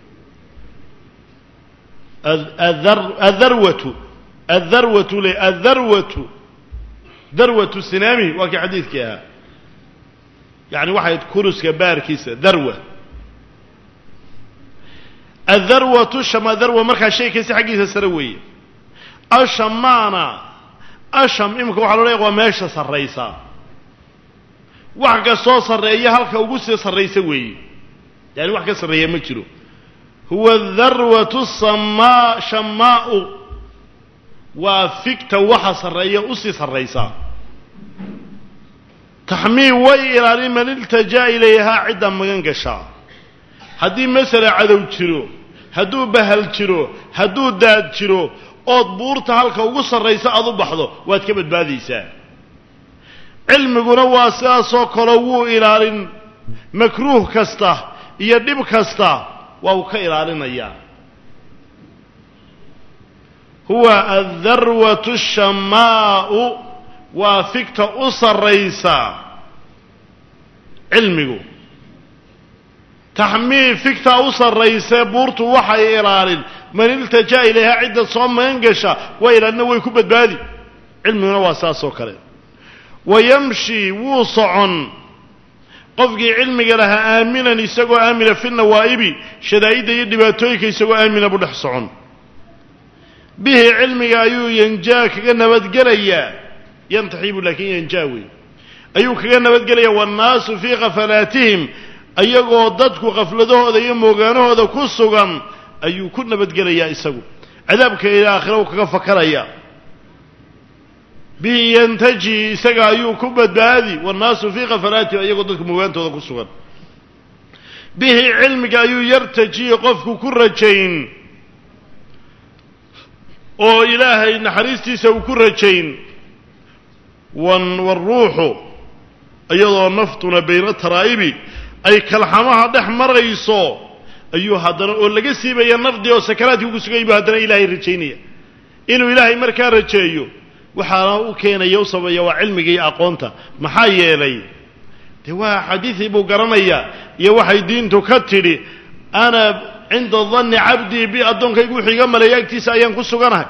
الذر الذروة الذروة لي الذروة ذروة السنامي وكي حديث كيها يعني واحد كرس كبار كيسة ذروة الذروة الشما ذروة مركا شيء كيسة حقيسة سروية الشمانا الشم إمك وحلو ليغوا ماشا سريسا وحكا صو سرية هلكا وقسي سريسا وي يعني وحكا سرية مجرو هو الذروة الصماء شماء وفكت وحا سرية أسي سريسا تحمي وإلى من التجا إليها عدا مغنقشا هذه مسألة عدو تشيرو hadduu bahal jiro hadduu daad jiro ood buurta halka ugu sarraysa aad u baxdo waad ka badbaadaysaa cilmiguna waa sidaasoo kale wuu ilaalin makruuh kasta iyo dhib kasta waa uu ka ilaalinayaa huwa addarwatu shammaa'u waa fikta u sarraysa cilmigu taxmii fikta u sarraysee buurtu waxay ilaalin man iltajaa ilayha cidda soo magan gasha waa ilaalina way ku badbaadi cilmiguna waa saasoo kale wayamshi wuu socon qofkii cilmiga lahaa aaminan isagoo aamina fi nawaa'ibi shadaa'idda iyo dhibaatooyinka isagoo aamina buu dhex socon bihi cilmiga ayuu yanjaa kaga nabadgelayaa yantaxibu laakiin yanjaa wey ayuu kaga nabadgelayaa waannaasu fii khafalaatihim ayagoo dadku khafladahooda iyo moogaanahooda ku sugan ayuu ku nabadgelayaa isagu cadaabka ilaa aakhira uu kaga fakaraya bihi yantaji isaga ayuu ku badbaadi waannaasu fii khafalaatihim ayagoo dadku moogaantooda ku sugan bihi cilmiga ayuu yartaji qofku ku rajayn oo ilaahay naxariistiisa uu ku rajayn waruuxu iyadoo naftuna bayna taraa'ibi ay kalxamaha dhex marayso ayuu haddana oo laga siibaya nafdii oo sakaraadkii ugu sugay buu haddana ilaahay rajaynaya inuu ilaahay markaa rajeeyo waxaana u keenaya u sameeya waa cilmiga iyo aqoonta maxaa yeelay dee waa xadiidii buu garanayaa iyo waxay diintu ka tidhi ana cinda danni cabdii bi addoonkaygu wuxuu iga maleeya agtiisa ayaan ku suganahay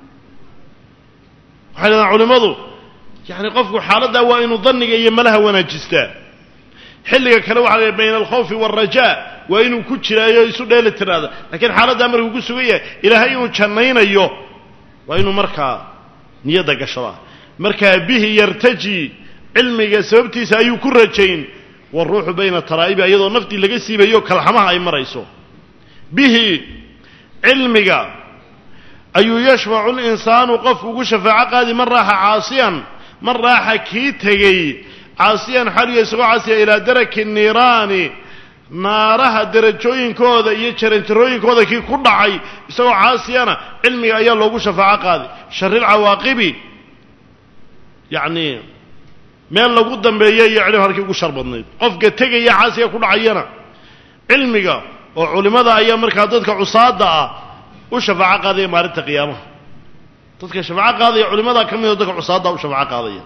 waxay dhahdaan culimmadu yacni qofku xaaladdaa waa inuu danniga iyo malaha wanaajistaa xilliga kale waxaa la bayna alkhawfi waalrajaa waa inuu ku jiraayo isu dheeli tiraada laakiin xaaladdaa markuu ku sugan yahay ilaahay inuu jannaynayo waa inuu markaa niyadda gashadaa markaa bihi yartaji cilmiga sababtiisa ayuu ku rajayn waruuxu bayna taraa'ibi iyadoo naftii laga siibayo kalxamaha ay marayso bihi cilmiga ayuu yashfacu linsaanu qofku ugu shafaaco qaadi man raaxa caasiyan man raaxa kii tegey caasiyan xaliya isagoo caasiya ilaa daraki niiraani naaraha darajooyinkooda iyo jaranjarooyinkooda kii ku dhacay isagoo caasiyana cilmiga ayaa loogu shafaaco qaaday sharri lcawaaqibi yacni meel lagu dambeeya iyo cilmi halkii ugu shar badnayd qofka tegaya caasiga ku dhacayana cilmiga oo culimada ayaa markaa dadka cusaada ah u shafaaco qaadaya maalinta qiyaamaha dadka shafaaco qaadaya culimada ka mid oo dadka cusaada u shafaaco qaadaya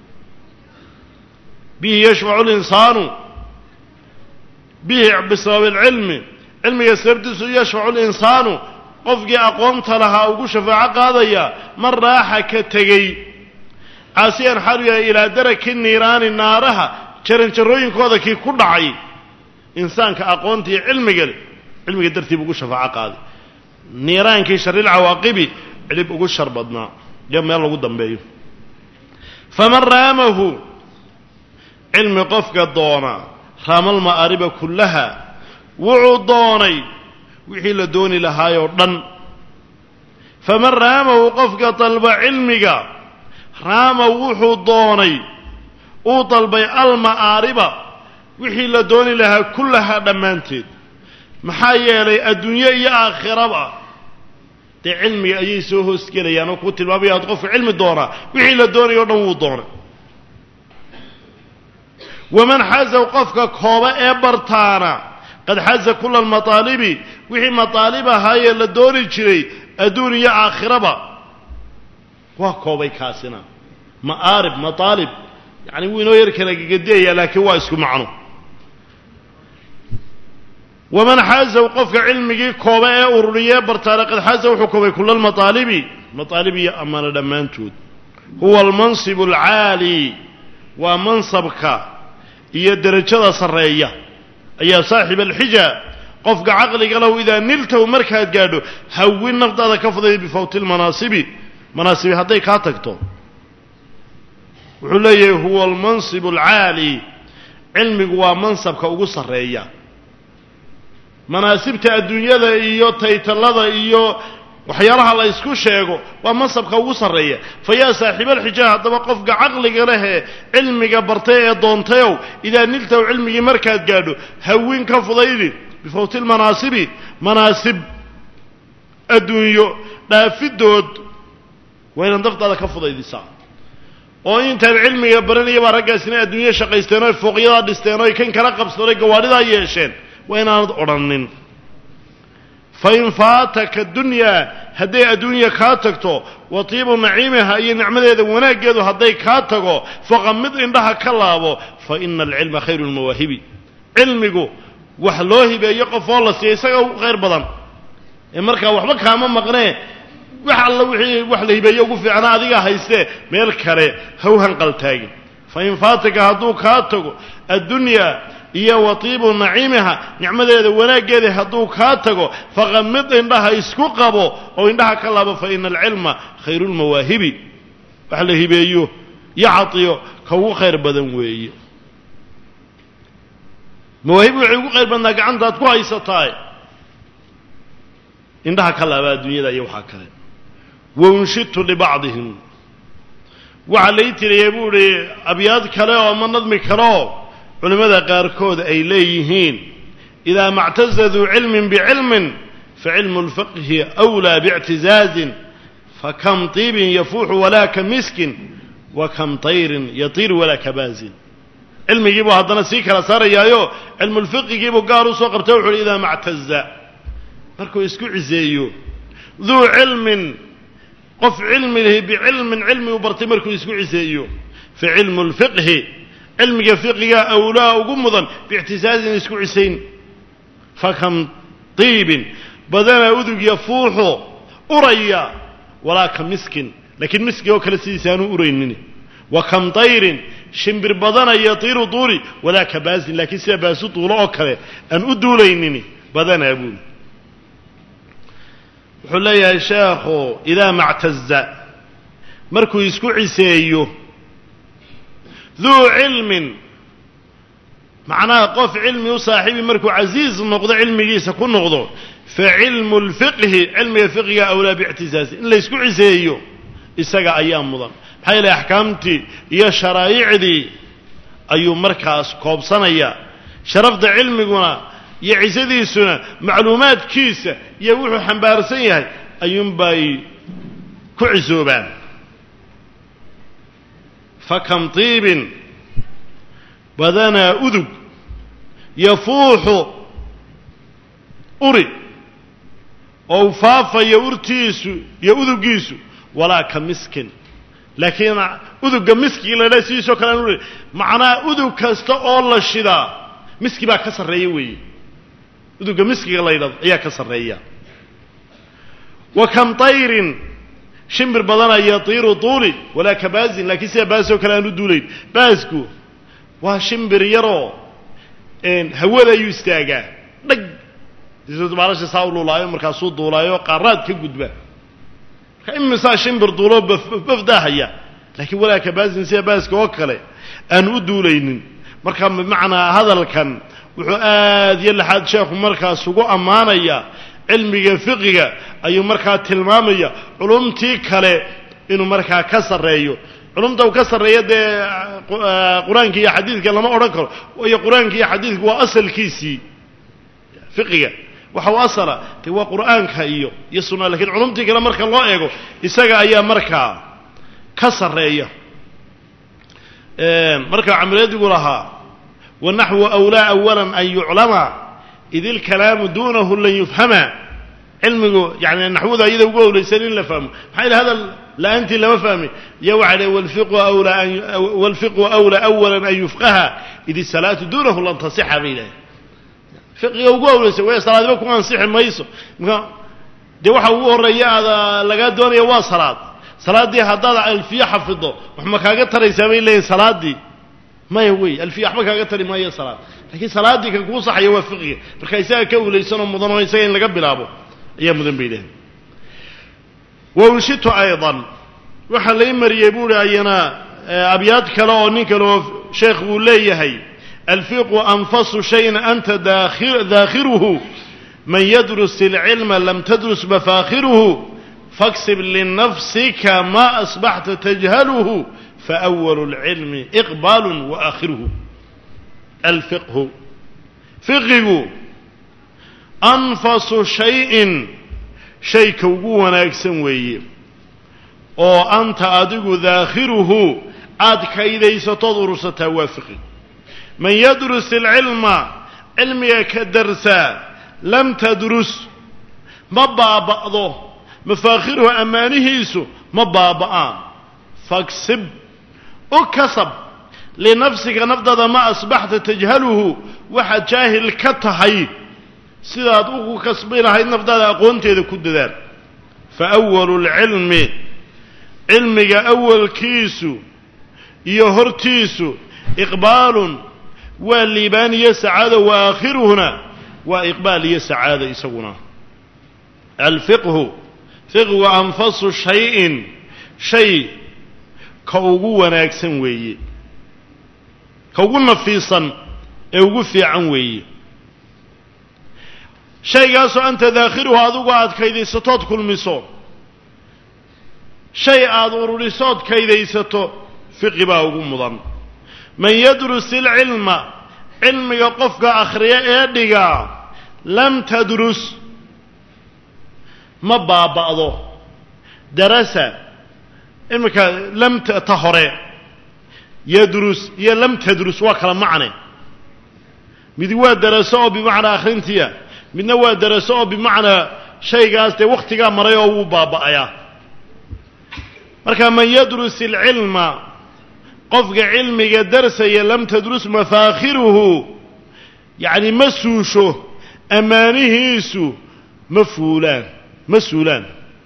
bihi yashfacu linsaanu bihi bisababi alcilmi cilmiga sababtiisu yashfacu linsaanu qofkii aqoonta lahaa ugu shafaaco qaadaya man raaxa ka tegey caasiyan xaruya ilaa daraki niiraani naaraha jaranjarooyinkooda kii ku dhacay insaanka aqoonta iyo cilmiga cilmiga dartiib ugu shafaaco qaaday niiraankii sharrilcawaaqibi cidhib ugu shar badnaa iyo meel lagu dambeeyo faman raamahu cilmi qofka doona raama alma'aariba kullaha wuxuu doonay wixii la dooni lahaayoo dhan faman raamahu qofka dalba cilmiga raama wuxuu doonay uu dalbay alma'aariba wixii la dooni lahaa kullahaa dhammaanteed maxaa yeelay adduunye iyo aakhiraba dee cilmiga ayay soo hoosgelayaan oo kuu tilmaamaya ad qofka cilmi doonaa wixii la doonaya o dhan wuu doonay waman xasaw qofka kooba ee bartaana qad xasa kula almataalibi wixii mataalib ahaayee la dooni jiray adduun iyo aakhiraba waa koobay kaasina ma'aarib mataalib yacni wuu inoo yar kala gegadeeyaa laakiin waa isku macno waman xaasaw qofka cilmigii kooba ee ururiyee bartaana qad xaasa wuxuu koobay kula almataalibi mataalib iyo ammaano dhammaantood huwa almansibu alcaali waa mansabka iyo derajada sarreeya ayaa saaxib alxija qofka caqliga lahu idaa niltahu markaad gaadho hawin naftaada ka fuday bifawti lmanaasibi manaasibi hadday kaa tagto wuxuu leeyahay huwa almansibu alcaali cilmigu waa mansabka ugu sarreeya manaasibta adduunyada iyo taytallada iyo waxyaalaha la isku sheego waa mansabka ugu sarreeya fa yaa saaxiib alxija haddaba qofka caqliga lehee cilmiga bartay ee doontayow idaa niltahu cilmigii markaad gaadho hawin ka fudaydi bifawti lmanaasibi manaasib adduunyo dhaafidood waa inaad naftaada ka fudaydisaa oo intaad cilmiga baranaya baa raggaasina adduunyo shaqaysteen oo fooqyadaa dhisteen oo kan kala qabsadeen oo gawaadhidaa yeesheen waa inaanad odhanin fain faataka dunyaa hadday adduunya kaa tagto wa tiibu naciimiha iyo nicmadeeda wanaaggeedu hadday kaa tago faqamid indhaha ka laabo fa ina alcilma khayru lmawaahibi cilmigu wax loo hibeeyo qof oo la siiya isaga ugu khayr badan ee markaa waxba kaama maqnee wax alla wixii wax la hibeeyo ugu fiicnaa adiga haystee meel kale ha u hanqaltaagin fain faataka hadduu kaa tago addunyaa iyo wa tiibu naciimiha nicmadeeda wanaaggeeda hadduu kaa tago faqamid indhaha isku qabo oo indhaha ka laabo fa ina alcilma khayru lmawaahibi wax la hibeeyo iyo cadiyo ka ugu khayr badan weeye mawaahib waxay ugu khayr badnaa gacantaad ku haysataay indhaha ka laaba adduunyada iyo waxaa kale waunshidtu libacdihim waxaa lay tiriyey buu idhi abyaad kale oo ma nadmi karoo culimmada qaarkood ay leeyihiin idaa mactaza duu cilmin bicilmin facilmu lfiqhi awlaa biictizaazin fakam tiibin yafuuxu walaa ka miskin wa kam tayrin yatiiru walaa ka baazin cilmigiibuu haddana sii kala saarayaayo cilmulfiqigiibuu gaar u soo qabtay wuxu uhi idaa mactaza markuu isku ciseeyo duu cilmin qof cilmi lihi bicilmin cilmi u bartay markuu isku ciseeyo facilmu lfiqhi cilmiga fiqiga awlaa ugu mudan biictisaazin isku cisayn fakam tiibin badanaa udug yafuuxu uraya walaa ka miskin laakiin miski oo kale sidiisa aanu uraynin wa kam tayrin shimbir badana yatiiru duuli walaa ka baasin laakiin sida baasu duulo oo kale aan u duulaynin badanaa buuli wuxuu leeyahay sheekhu idaa mactaza markuu isku ciseeyo duu cilmin macnaha qof cilmi u saaxiibi markuu casiiz noqdo cilmigiisa ku noqdo fa cilmu lfiqhi cilmiga fiqiga awlaa biictizaasi in la isku ciseeyo isaga ayaa mudan maxaa yeelay axkaamtii iyo sharaa'icdii ayuu markaas koobsanayaa sharafda cilmiguna iyo cisadiisuna macluumaadkiisa iyo wuxuu xambaarsan yahay ayuunbay ku cisoobaan fakam tiibin badanaa udug yafuuxu uri oo faafayo urtiisu iyo udugiisu walaa ka miskin laakiin udugga miskiga la dhaha sidiisoo kale aan uri macnaa udug kasta oo la shidaa miski baa ka sarreeya weeye udugga miskiga la ydhado ayaa ka sarreeya wa kam tayrin shimbir badana yatiiru tuuli walaa ka baasin laakiin sida baasoo kale aan u duulayn baasku waa shimbir yaroo hawada ayuu istaagaa dhag baalasha saa u luulaayo markaasuu duulaayo qaaraad ka gudba marka imisaa shimbir duuloo bafdaahaya laakiin walaa ka baasin sida baaska oo kale aan u duulaynin marka bimacnaa hadalkan wuxuu aad iyo laxaad sheekhu markaas ugu ammaanaya cilmiga fiqiga ayuu markaa tilmaamaya culumtii kale inuu markaa ka sarreeyo culumta uu ka sarreeya dee qur-aanka iyo xadiidka lama odhan karo iyo qur-aanka iyo xadiidka waa asalkiisii fiqiga waxa u asala dee waa qur'aanka iyo iyo sunna lakiin culumtii kale marka loo eego isaga ayaa markaa ka sarreeya markaa camiladigu lahaa wanaxwu awlaa awalan an yuclama id ilkalaamu duunahu lan yufhama cilmigu yani naxwada iyada ugu awlaysan in la fahmo maxaa yidhi hadal la-aantii lama fahmi iyo waxaa dhi walfiqhu awlaa awalan an yufqaha id isalaatu duunahu lan tasixa bay yidhahay fiqiga ugu awlaysan way salaadiba ku ansixi mayso marka dee waxa ugu horreeya aada lagaa doonaya waa salaad salaaddii haddaad alfiye xafido wax ma kaaga taraysaa bay leeyihin salaaddii maya wey alfiye waxba kaaga tari maayo salaad laakiin salaaddii kan kuu saxaya waa fiqiga marka isaga ka ulaysanoo mudan oo isaga in laga bilaabo ayaa mudan bay leehay waunshidtu aydan waxaa lay mariyey buuhi ayana abyaad kale oo nin kale oo sheekh uu leeyahay alfiqu anfasu shayin anta daakhiruhu man yadrus ilcilma lam tadrus mafaakiruhu faksib linafsika ma asbaxta tajhaluhu faأwalu اlcilmi iqbaalu waakhiruhu alfiqhu fiqigu anfasu shayin shay ka ugu wanaagsan weeye oo anta adigu daakhiruhu aad kaydaysato urusata waafiqi man yadrus al-ilma ilmiga ka darsa lam tadrus ma baaba'do mafaakhirhu amaanihiisu ma baaba'aan faksib ukasab linafsika nafdada ma asbaxta tajhaluhu waxa jaahil ka tahay sidaad ugu kasbinahayd nafdada aqoonteeda ku dadaal fa awwalul ilmi ilmiga awwalkiisu iyo hortiisu iqbaalun wa liban ya saada wa akhiruhuna wa iqbal ya saada isaguna al fiqhu fiqhu anfasu shay'in shay ka ugu wanaagsan weeye ka ugu nafiisan ee ugu fiican weeye shaygaas oo anta daakhiruhu adigu aad kaydaysato kulmiso shay aad ururisood kaydaysato fiqi baa ugu mudan man yadrus al-ilma ilmiga qofka akhriya ee dhiga lam tadrus ma baaba'do darasa imka lam tahore yadrus ya lam tadrus waa kala macne mid waa daraso oo bimaana akhrintiya midna waa daraso oo bimaana shaygaas de waqtiga maray oo uu baaba'aya marka man yadrus al-ilma qofka cilmiga darsaya lam tadrus mafaakhiruhu yani masuusho amaanihiisu mafuulaan masuulaan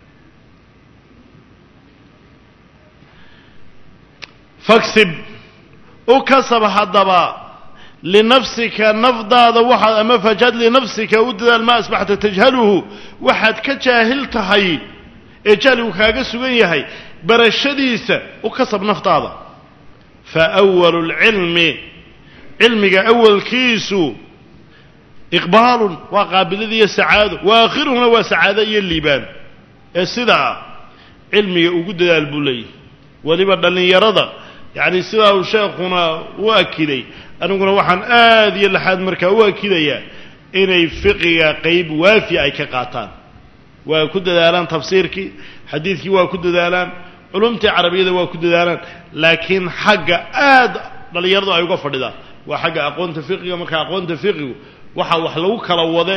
faksib ukasab hadaba linafsika nafdaada waxaad ama fajad linafsika udadaal ma asbaxta tajhaluhu waxaad ka jaahil tahay ee jahligu kaaga sugan yahay barashadiisa ukasab naftaada فأول العلم علمك أول كيسو إقبال وقابل ذي السعادة وآخرهنا وسعادة الليبان السدع علمي وجود البولي ولبدا لن يرضى يعني السدع وشيخنا واكلي أنا أقول وحن آذي لحد مركا واكلي إن فقه قيب وافي أي كقاتان وكد دالان تفسيرك حديثك وكد دالان علومتي عربية وكد دالان لكن حق آد اللي يرضى أيقا فردا وحق أقوان تفقه مركا أقوان تفقه وحا وحلو كلا وضع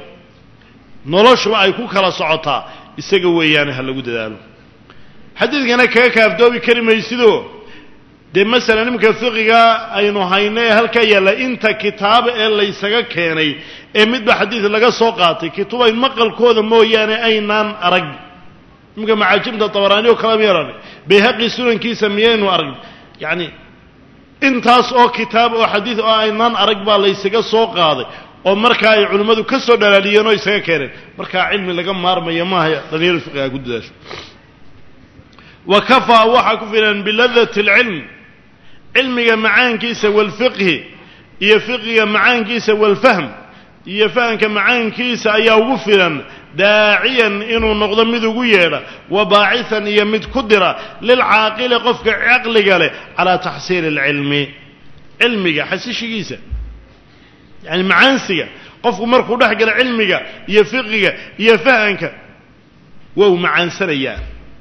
نولوش وعيكو كلا صعطا يساقوا وياني هلو دالو حديث كان كاكا أفدوبي كلمة يسيدو دي مثلا نمكا فقه أينو هايني هل كيالا انت كتاب اللي يساقا كيني امد بحديث لغا سوقاتي كتوبا المقل كوذا مو يعني أينان أرق نمكا معاجمة الطوراني وكلام يراني بيهقي سنن كيسا ميين وأرق يعني intaas oo kitaab oo xadiis oo aynaan arag baa la isaga soo qaaday oo marka ay culimadu ka soo dhalaaliyeen oo isaga keeneen marka cilmi laga maarmayo ma haya dhaliil fiqh ku dadaasho wa kafa waxa ku filan biladati alilm ilmiga macaankiisa wal fiqh iyo fiqhiga macaankiisa wal fahm iyo fahanka macaankiisa ayaa ugu filan daaciyan inuu noqdo mid ugu yeedha wabaacisan iyo mid ku dira lilcaaqili qofka caqliga leh calaa taxsiil alcilmi cilmiga xasishigiisa yani macaansiga qofku markuu dhex galo cilmiga iyo fiqiga iyo fahanka waa uu macaansanayaa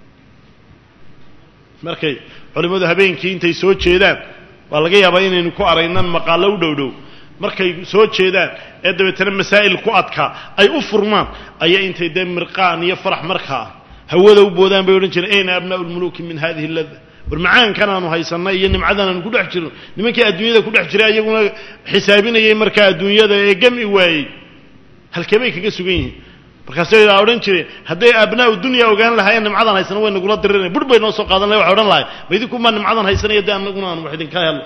markay culimadu habeenkii intay soo jeedaan waa laga yaabaa inaynu ku aragnan maqaalo u dhowdhow markay soo jeedaan ee dabeetana masaa'il ku adka ay u furmaan ayaa intay dee mirqaan iyo farax markaa hawada u boodaan bay odhan jireen ayna abnaa'u lmuluuki min hadihi alladda war macaankan aanu haysanay iyo nimcadan aanu ku dhex jirno nimankii adduunyada ku dhex jiray iyaguna xisaabinayay markaa adduunyada ee gami waayey halkee bay kaga sugan yihiin markaasay odhan jireen hadday abnaa'u dunya ogaan lahaayeen nimcadan haysana way nagula dirireen bur bay noo soo qaadan lahay waxay odhan lahay ma idinkumaa nimcadan haysanaya dee annaguna aanu wax idinka helno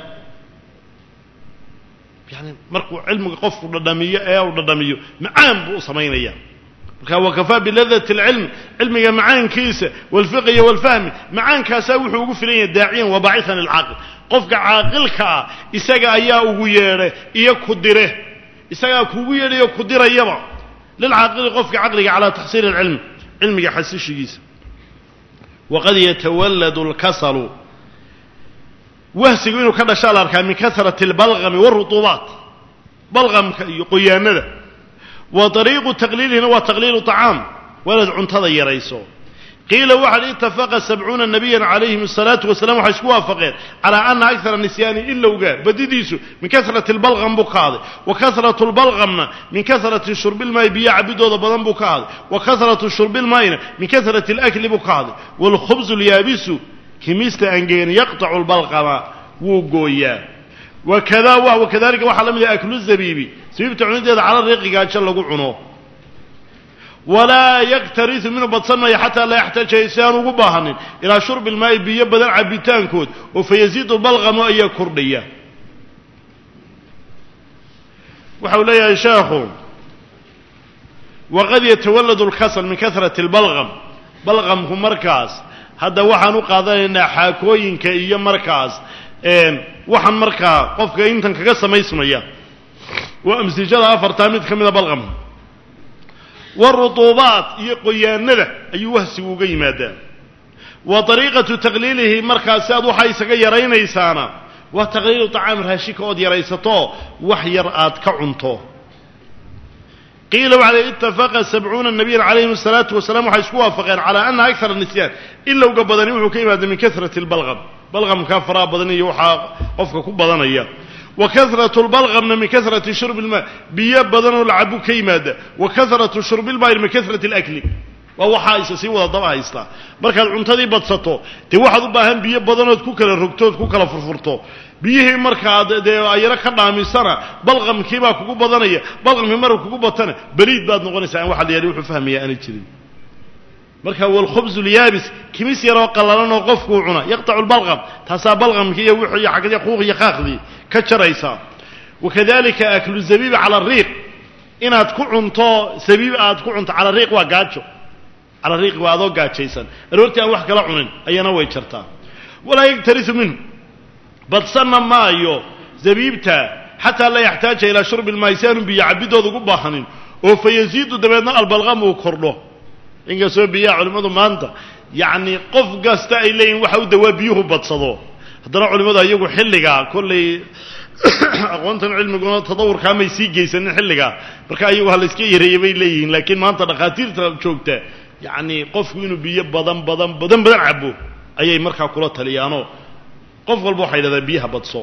يعني مركو علم قف وددميه ايه وددميه معان بو سمينيا marka wakafa biladati alilm ilmiga macaan kiisa wal fiqh wal fahm macaan kaasa wuxuu ugu filan daaciyan wa baa'isan alaql qofka aaqilka isaga ayaa ugu yeeray iyo ku dire isaga kuugu yeeray iyo ku dirayaba lil aaqil qofka aqliga ala tahsil alilm ilmiga xasishigiisa waqad yatawalladu alkasalu وهسيق إنه كذا شالر كان من كثرة البلغم والرطوبات بلغم يقيانه وطريق التقليل هو تقليل طعام ولد عنتظى يريسو قيل واحد اتفق سبعون نبيا عليهم الصلاة والسلام وحشكوها فقير على أن أكثر النسيان إلا وقال بديديسو من كثرة البلغم بكاضي وكثرة البلغم من كثرة شرب الماء بيع بدو ضبضان بكاضي وكثرة شرب الماء من كثرة الأكل بكاضي والخبز اليابس كميست أنجين يقطع البلغم وقويا وكذا وكذلك واحد لم يأكل الزبيبي سبيب تعنيد على الريق قال شاء الله عنه ولا يكترث منه بتصنع حتى لا يحتاج إنسان وقباهن إلى شرب الماء بيبدأ عبيتان كود وفيزيد البلغم أي كردية وحولي يا شيخ وقد يتولد الكسل من كثرة البلغم بلغم هو مركز هذا وحن قاضينا حاكوين كأي مركز وحن مركز قفك إنتن كقصة ما يسميه وأمسجلها فرتامد كمذا بلغم والرطوبات يقيان له أيها سوقي ماذا وطريقة تقليله مركزات وحيث يرين إيسانا وتقليل طعام رهشيك ود يريسطو وحيرآت كعنطو قيل وعلى اتفاق سبعون النبي عليه الصلاة والسلام وحيثكوها فغير على أن أكثر النسيان إلا وقبضني وحكيم هذا من كثرة البلغم بلغم كافرة بدني وحا قفك كبضنية وكثرة البلغم من كثرة شرب الماء بياب بدن العبو كيماد وكثرة شرب الماء من كثرة الأكل وهو حائس سيوه ضبعه إسلام مركا العنتدي بدسطو تي واحد باهم بياب بدنات كوكلا ركتوت كوكلا فرفرتو بيه مركا ايرا كدامي سنة بلغم كيما كوكو بدنية بلغم مرة كوكو بدنة بريد باد نغني سعين واحد يريوح فهمي أنا جريد marka wal khubz al yabis kimis yaro qalalano qofku cuna yaqta'u al balgham taasa balgham kiyo wixii xaqdi quuq iyo qaaqdi ka jaraysa wakadalika aklu zabib ala ar-riq inaad ku cunto zabib aad ku cunto ala ar-riq waa gaajo ala ar-riq waa adoo gaajaysan aroortii aan wax kala cunin ayana way jartaa wala yagtarisu min badsanna maayo zabibta hatta la yaxtaaja ila shurb al-maysan bi ya'bidoodu ugu baahanin oo fayaziidu dabeedna al-balgham uu kordho إنك سوى بيا علماء مانتا يعني قف قاستا إليهم وحاو دوا بيوه بتصدو هدنا علماء يقول حلقا كل أقوانتا العلم يقولون تطور كاما يسيق يسن حلقا بركا أيوها الاسكي يريبي إليهم لكن مانتا نخاتير تشوكتا يعني قف وينو بيا بدن بدن بدن بدن عبو أي مركا كلات ليانو قف والبوحي لذا بيها بتصو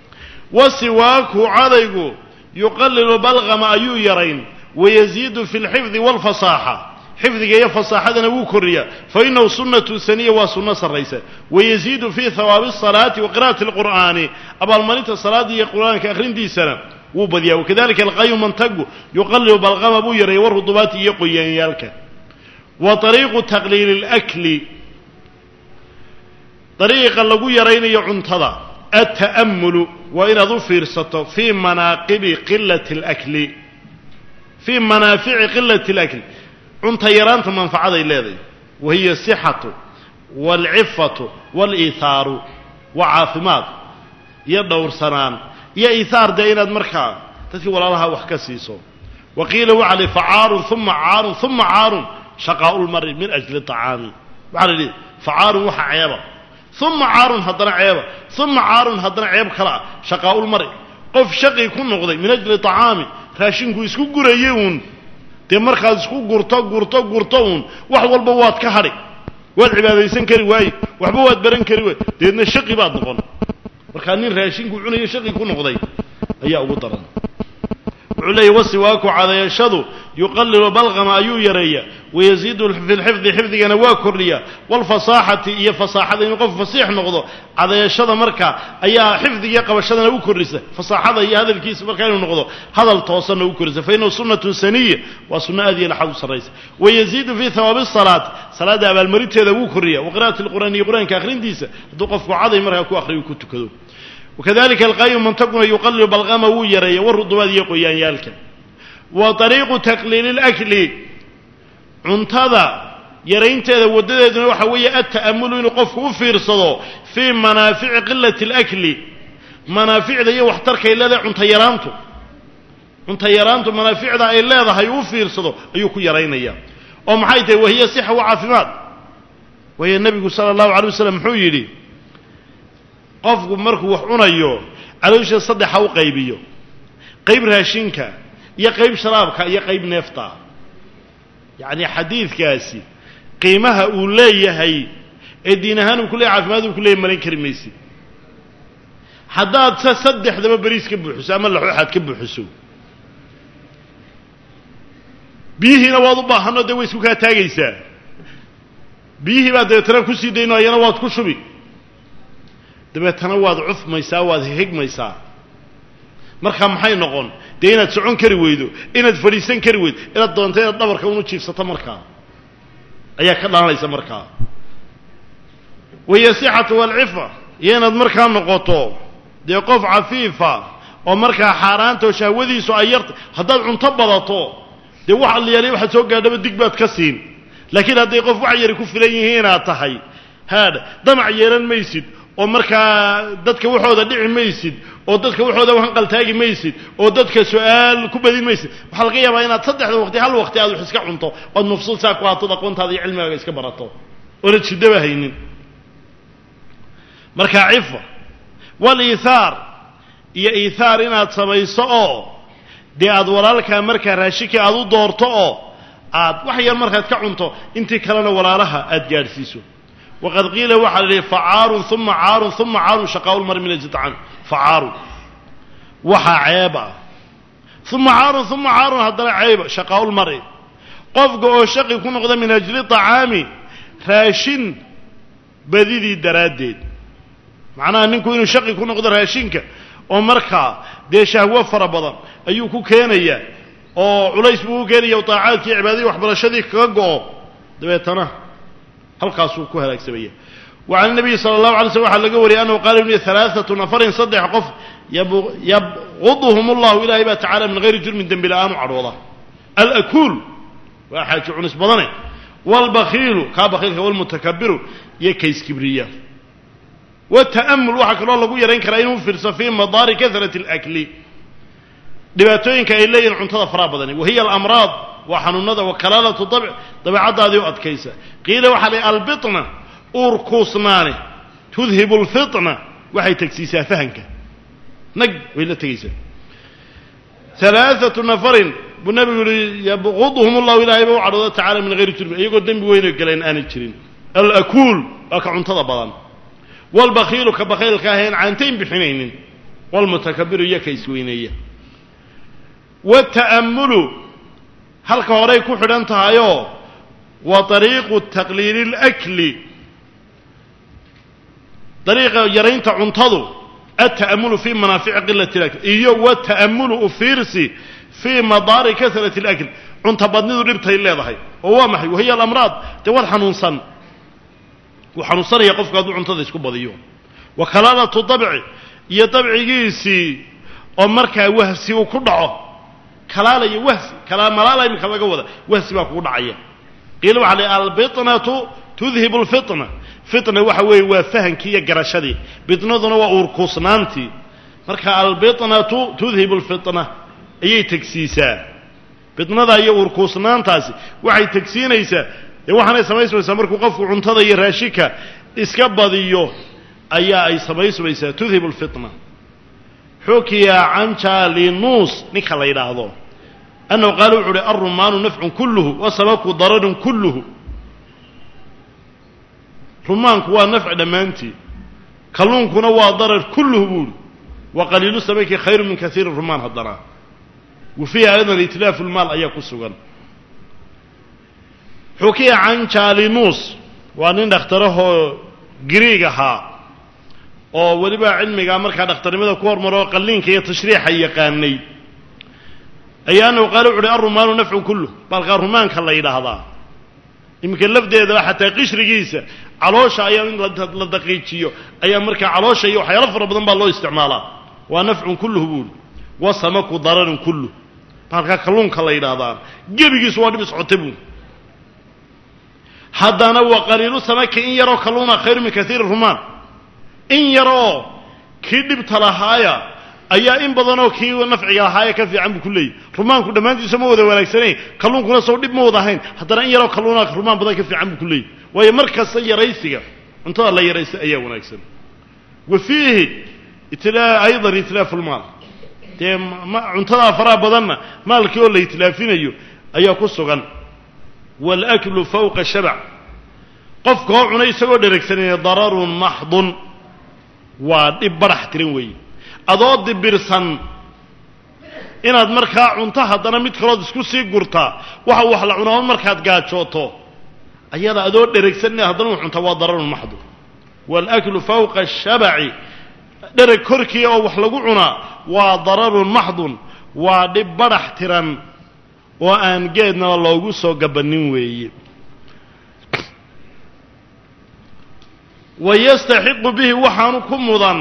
وسواك عاديقو يقلل بلغم أيو يرين ويزيد في الحفظ والفصاحة حفظك يا فصاحتنا وكريا فإنه سنة سنية وسنة الرئيسة ويزيد في ثواب الصلاة وقراءة القرآن أبا المنيت الصلاة دي القرآن كأخرين دي سنة وبديا وكذلك القيم منتقو يقلل بالغم أبو يري والرطبات يقويا يالك وطريق تقليل الأكل طريق اللقو يرين يعنتظى التأمل وإن ظفر سطو في مناقب قلة الأكل في منافع قلة الأكل عنت يرانت منفعة إليه وهي الصحة والعفة والإيثار وعافمات يدور سنان يا إيثار دينا مركا تتي ولا لها وحكسيسو وقيل وعلي فعار ثم عار ثم عار شقاء المرء من أجل الطعام وعلي فعار وحا عيبا ثم عار هدنا عيبا ثم عار هدنا عيب كلا شقاء المرء قف شقي يكون نقضي من أجل طعامي راشنكو يسكو قريون تي مركز isku gurto gurto gurtoon wax walba waad ka hari waad cibaadeysan kari waay waxba waad baran kari waay deedna shaqi baad noqon marka nin raashinku cunayo shaqi ku noqday ayaa ugu daran علي وسواك على يشدو يقلل بلغم أيو يريا ويزيد في الحفظ حفظ نواكر ليا والفصاحة هي فصاحة يقف فصيح نقضه على يشد مركا أي حفظ يقف الشد نواكر لسه فصاحة هي هذا الكيس مركا نقضه هذا التوصل نواكر لسه فإنه سنة سنية وسنة هذه لحظ الرئيس ويزيد في ثواب الصلاة صلاة أبا المريد هذا وكر ليا وقراءة القرآن يقرأن كآخرين ديسة دوقف وعضي مركا كو آخر يكتو كذو وكذلك القيم منطقنا يقلل بالغم ويري والرضوات يقويان يالك وطريق تقليل الأكل عنتظى يرين تذا ودد وحوية التأمل ينقف وفيرصده في منافع قلة الأكل منافع ذي واحترك إلا ذا عنتيرانته عنتيرانته منافع ذا إلا ذا هيوفيرصده أيوكو يرين إياه ومحايته وهي صحة وعافمات وهي النبي صلى الله عليه وسلم حويلي qofku markuu wax cunayo caloosha saddex u qaybiyo qayb raashinka iyo qayb sharaabka iyo qayb neefta يعني حديث كاسي قيمها أولية هي الدينهان وكل عافماد وكل ملين كرميسي حداد تصدح ذا بريس كبو حسام الله حد كبو حسو بيه نواض باهنا دويس وكا تاغيسا بيه بعد ترى كسي دينو اينا واد كشبي دبتنا واد عف ميسا واد هيق ميسا marka maxay noqon deena socon kari weydo inaad fariisan kari weyd inaad doonto dabarka uu jiifsato marka ayaa ka dhaanaysa marka wayasihatu wal ifa yeenad marka noqoto de qof afiifa oo marka xaaraanto shahwadiisu ay yarta hadaad cunto badato de waxa la yeelay waxa soo gaadhaba digbaad ka siin laakiin haday qof wax yar ku filan yihiin aad tahay hada damac yeelan maysid oo marka dadka waxooda dhici maysid oo dadka waxooda waxan qaltaagi maysid oo dadka su'aal ku badin maysid waxa laga yaabaa inaad saddexda waqti hal waqti aad wax iska cunto oo nafsul saa ku aado aqoontaada iyo cilmiga iska barato oo la jidaba haynin marka ifa wal ithar iyo ithar inaad samayso oo de aad walaalka marka raashiki aad u doorto oo aad wax yar markaad ka cunto intii kalena walaalaha aad gaarsiiso وقد قيل وحل فعار ثم عار ثم عار شقاء المرء من الجدعان فعار وحا عيبا ثم عار ثم عار هذا عيب شقاء المرء قفق او شق يكون قد من اجل طعامي راشن بديدي دراديد معناها انكم انه شق يكون قد راشنك او marka de shahwa fara badan ayuu ku keenaya oo culays buu geeriyo taacadkii cibaadadii wax barashadii kaga go'o dabeetana halkaasuu ku halaagsamay وعن النبي صلى الله عليه وسلم لقى وري أنه قال إن ثلاثة نفر صدح قف يبغضهم الله إلهي بقى تعالى من غير جرم دم بلا آن وعروضة الأكول واحد عنس بضنه والبخيل كابخيل والمتكبر يكيس كبرية والتأمل وحك الله لقوا يرين كرأينهم في الصفين مضار كثرة الأكل دباتوين كإليه عنتظر فرابضني وهي الأمراض وحنونده وكلالة الطبع طبيعة هذه أتكيسة قيل وحلي البطنة أركوصنانه تذهب الفطنة وحي تكسيسها فهنك نق وإلا تكيسة ثلاثة نفر بالنبي يبغضهم الله إلهي وعرضه تعالى من غير تربية يقول دنبي وين يقلين آن الترين الأكول وكعنتظر بضان والبخيل كبخيل كاهين عانتين بحنين والمتكبر يكيس وينيه والتأمل هل كهوري كحران تهايو وطريق التقليل الأكل طريق يرين تعنتظر التأمل في منافع قلة الأكل إيو والتأمل أفيرسي في مضار كثرة الأكل عنتبضني ذربته إلا ضحي هو محي وهي الأمراض تواد حنونصن وحنونصن يقف قادو عنتظر يسكب ضيون وكلالة الطبع يطبع يسي ومركا وهسي وكدعه كلاله يوهس كلام ملاله من كلا جوده وهس بقى كود عيا قيلوا على البطنة تذهب الفطنة فطنة وحوي وفهن كي جرشدي بطنة وأوركوسنانتي مركها البطنة تذهب الفطنة أي تكسيسة بطنة هي أوركوسنانتاسي وعي تكسين يسا وحنا سميس وسمرك وقف عنتظر يراشيكا إسكبضيو أي أي سميس ويسا تذهب الفطنة حكي عن شالينوس نكلا يلاحظون أنه قالوا عري الرمان نفع كله وسبك ضرر كله رمان كوا نفع دمانتي كلون كنا ضرر كله بول وقليل السبك خير من كثير الرمان هالضرر وفيها أيضا الاتلاف المال أياكو السوغان حكي عن شالينوس وأننا اختاره قريقها oo waliba cilmiga marka dhaqtarnimada ku hormaro qalliinka iyo tashriixa yaqaanay ayaanu qaal u dhar rumaanu nafcu kullu bal qaar rumaanka la yiraahdaa imka lafdeeda xataa qishrigiisa caloosha ayaa in la daqiijiyo ayaa marka caloosha iyo waxyaalo fara badan baa loo isticmaalaa waa nafcu kullu bul wa samaku dararun kullu balka kalluunka la yiraahdaa gebigiisu waa dhib socotay hadana wa qalilu samaka in yaro kalluuna khayr min kathir rumaan in yaro kii dhibta lahaaya ayaa in badanoo kii nafciga lahaaya ka fiican buu kuleeyay rumaanku dhamaantiisa ma wada wanaagsanay kalluunkuna soo dhib ma wada ahayn haddana in yaro kalluuna rumaan badan ka fiican buu kuleeyay waayo markaas yaraysiga inta la yaraysa ayaa wanaagsan wafihi itlaa aydan itlaaf almaal teem cuntada fara badanna maalkii oo la itlaafinayo ayaa ku sugan waalaklu fawqa shabac qofka oo cunay isagoo dheragsanaya dararun maxdun waa dhib badhax tiran weeye adoo dibirsan inaad markaa cunto haddana mid kalood isku sii gurtaa waxa wax la cunaa markaad gaajooto ayada adoo dheragsan haddana u cunta waa dararun maxdun waalaklu fawqa ashabaci dhereg korkii oo wax lagu cunaa waa dararun maxdun waa dhib badhax tiran oo aan geednaba loogu soo gabannin weeye wayastaxiqu bihi waxaanu ku mudan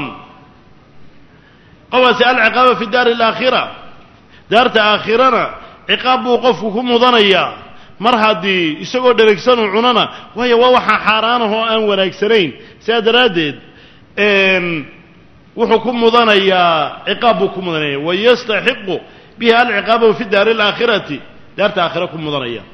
qowasi alciqaaba fi daari alaakhira daarta aakhirana ciqaab buu qofku ku mudanayaa mar haddii isagoo dheragsanuu cunana waayo waa waxaa xaaraanah oo aan wanaagsanayn sidaa daraaddeed wuxuu ku mudanayaa ciqaab buu ku mudanaya wayastaxiqu bihi alciqaaba fi daari alaakhirati daarta aakhira ku mudanaya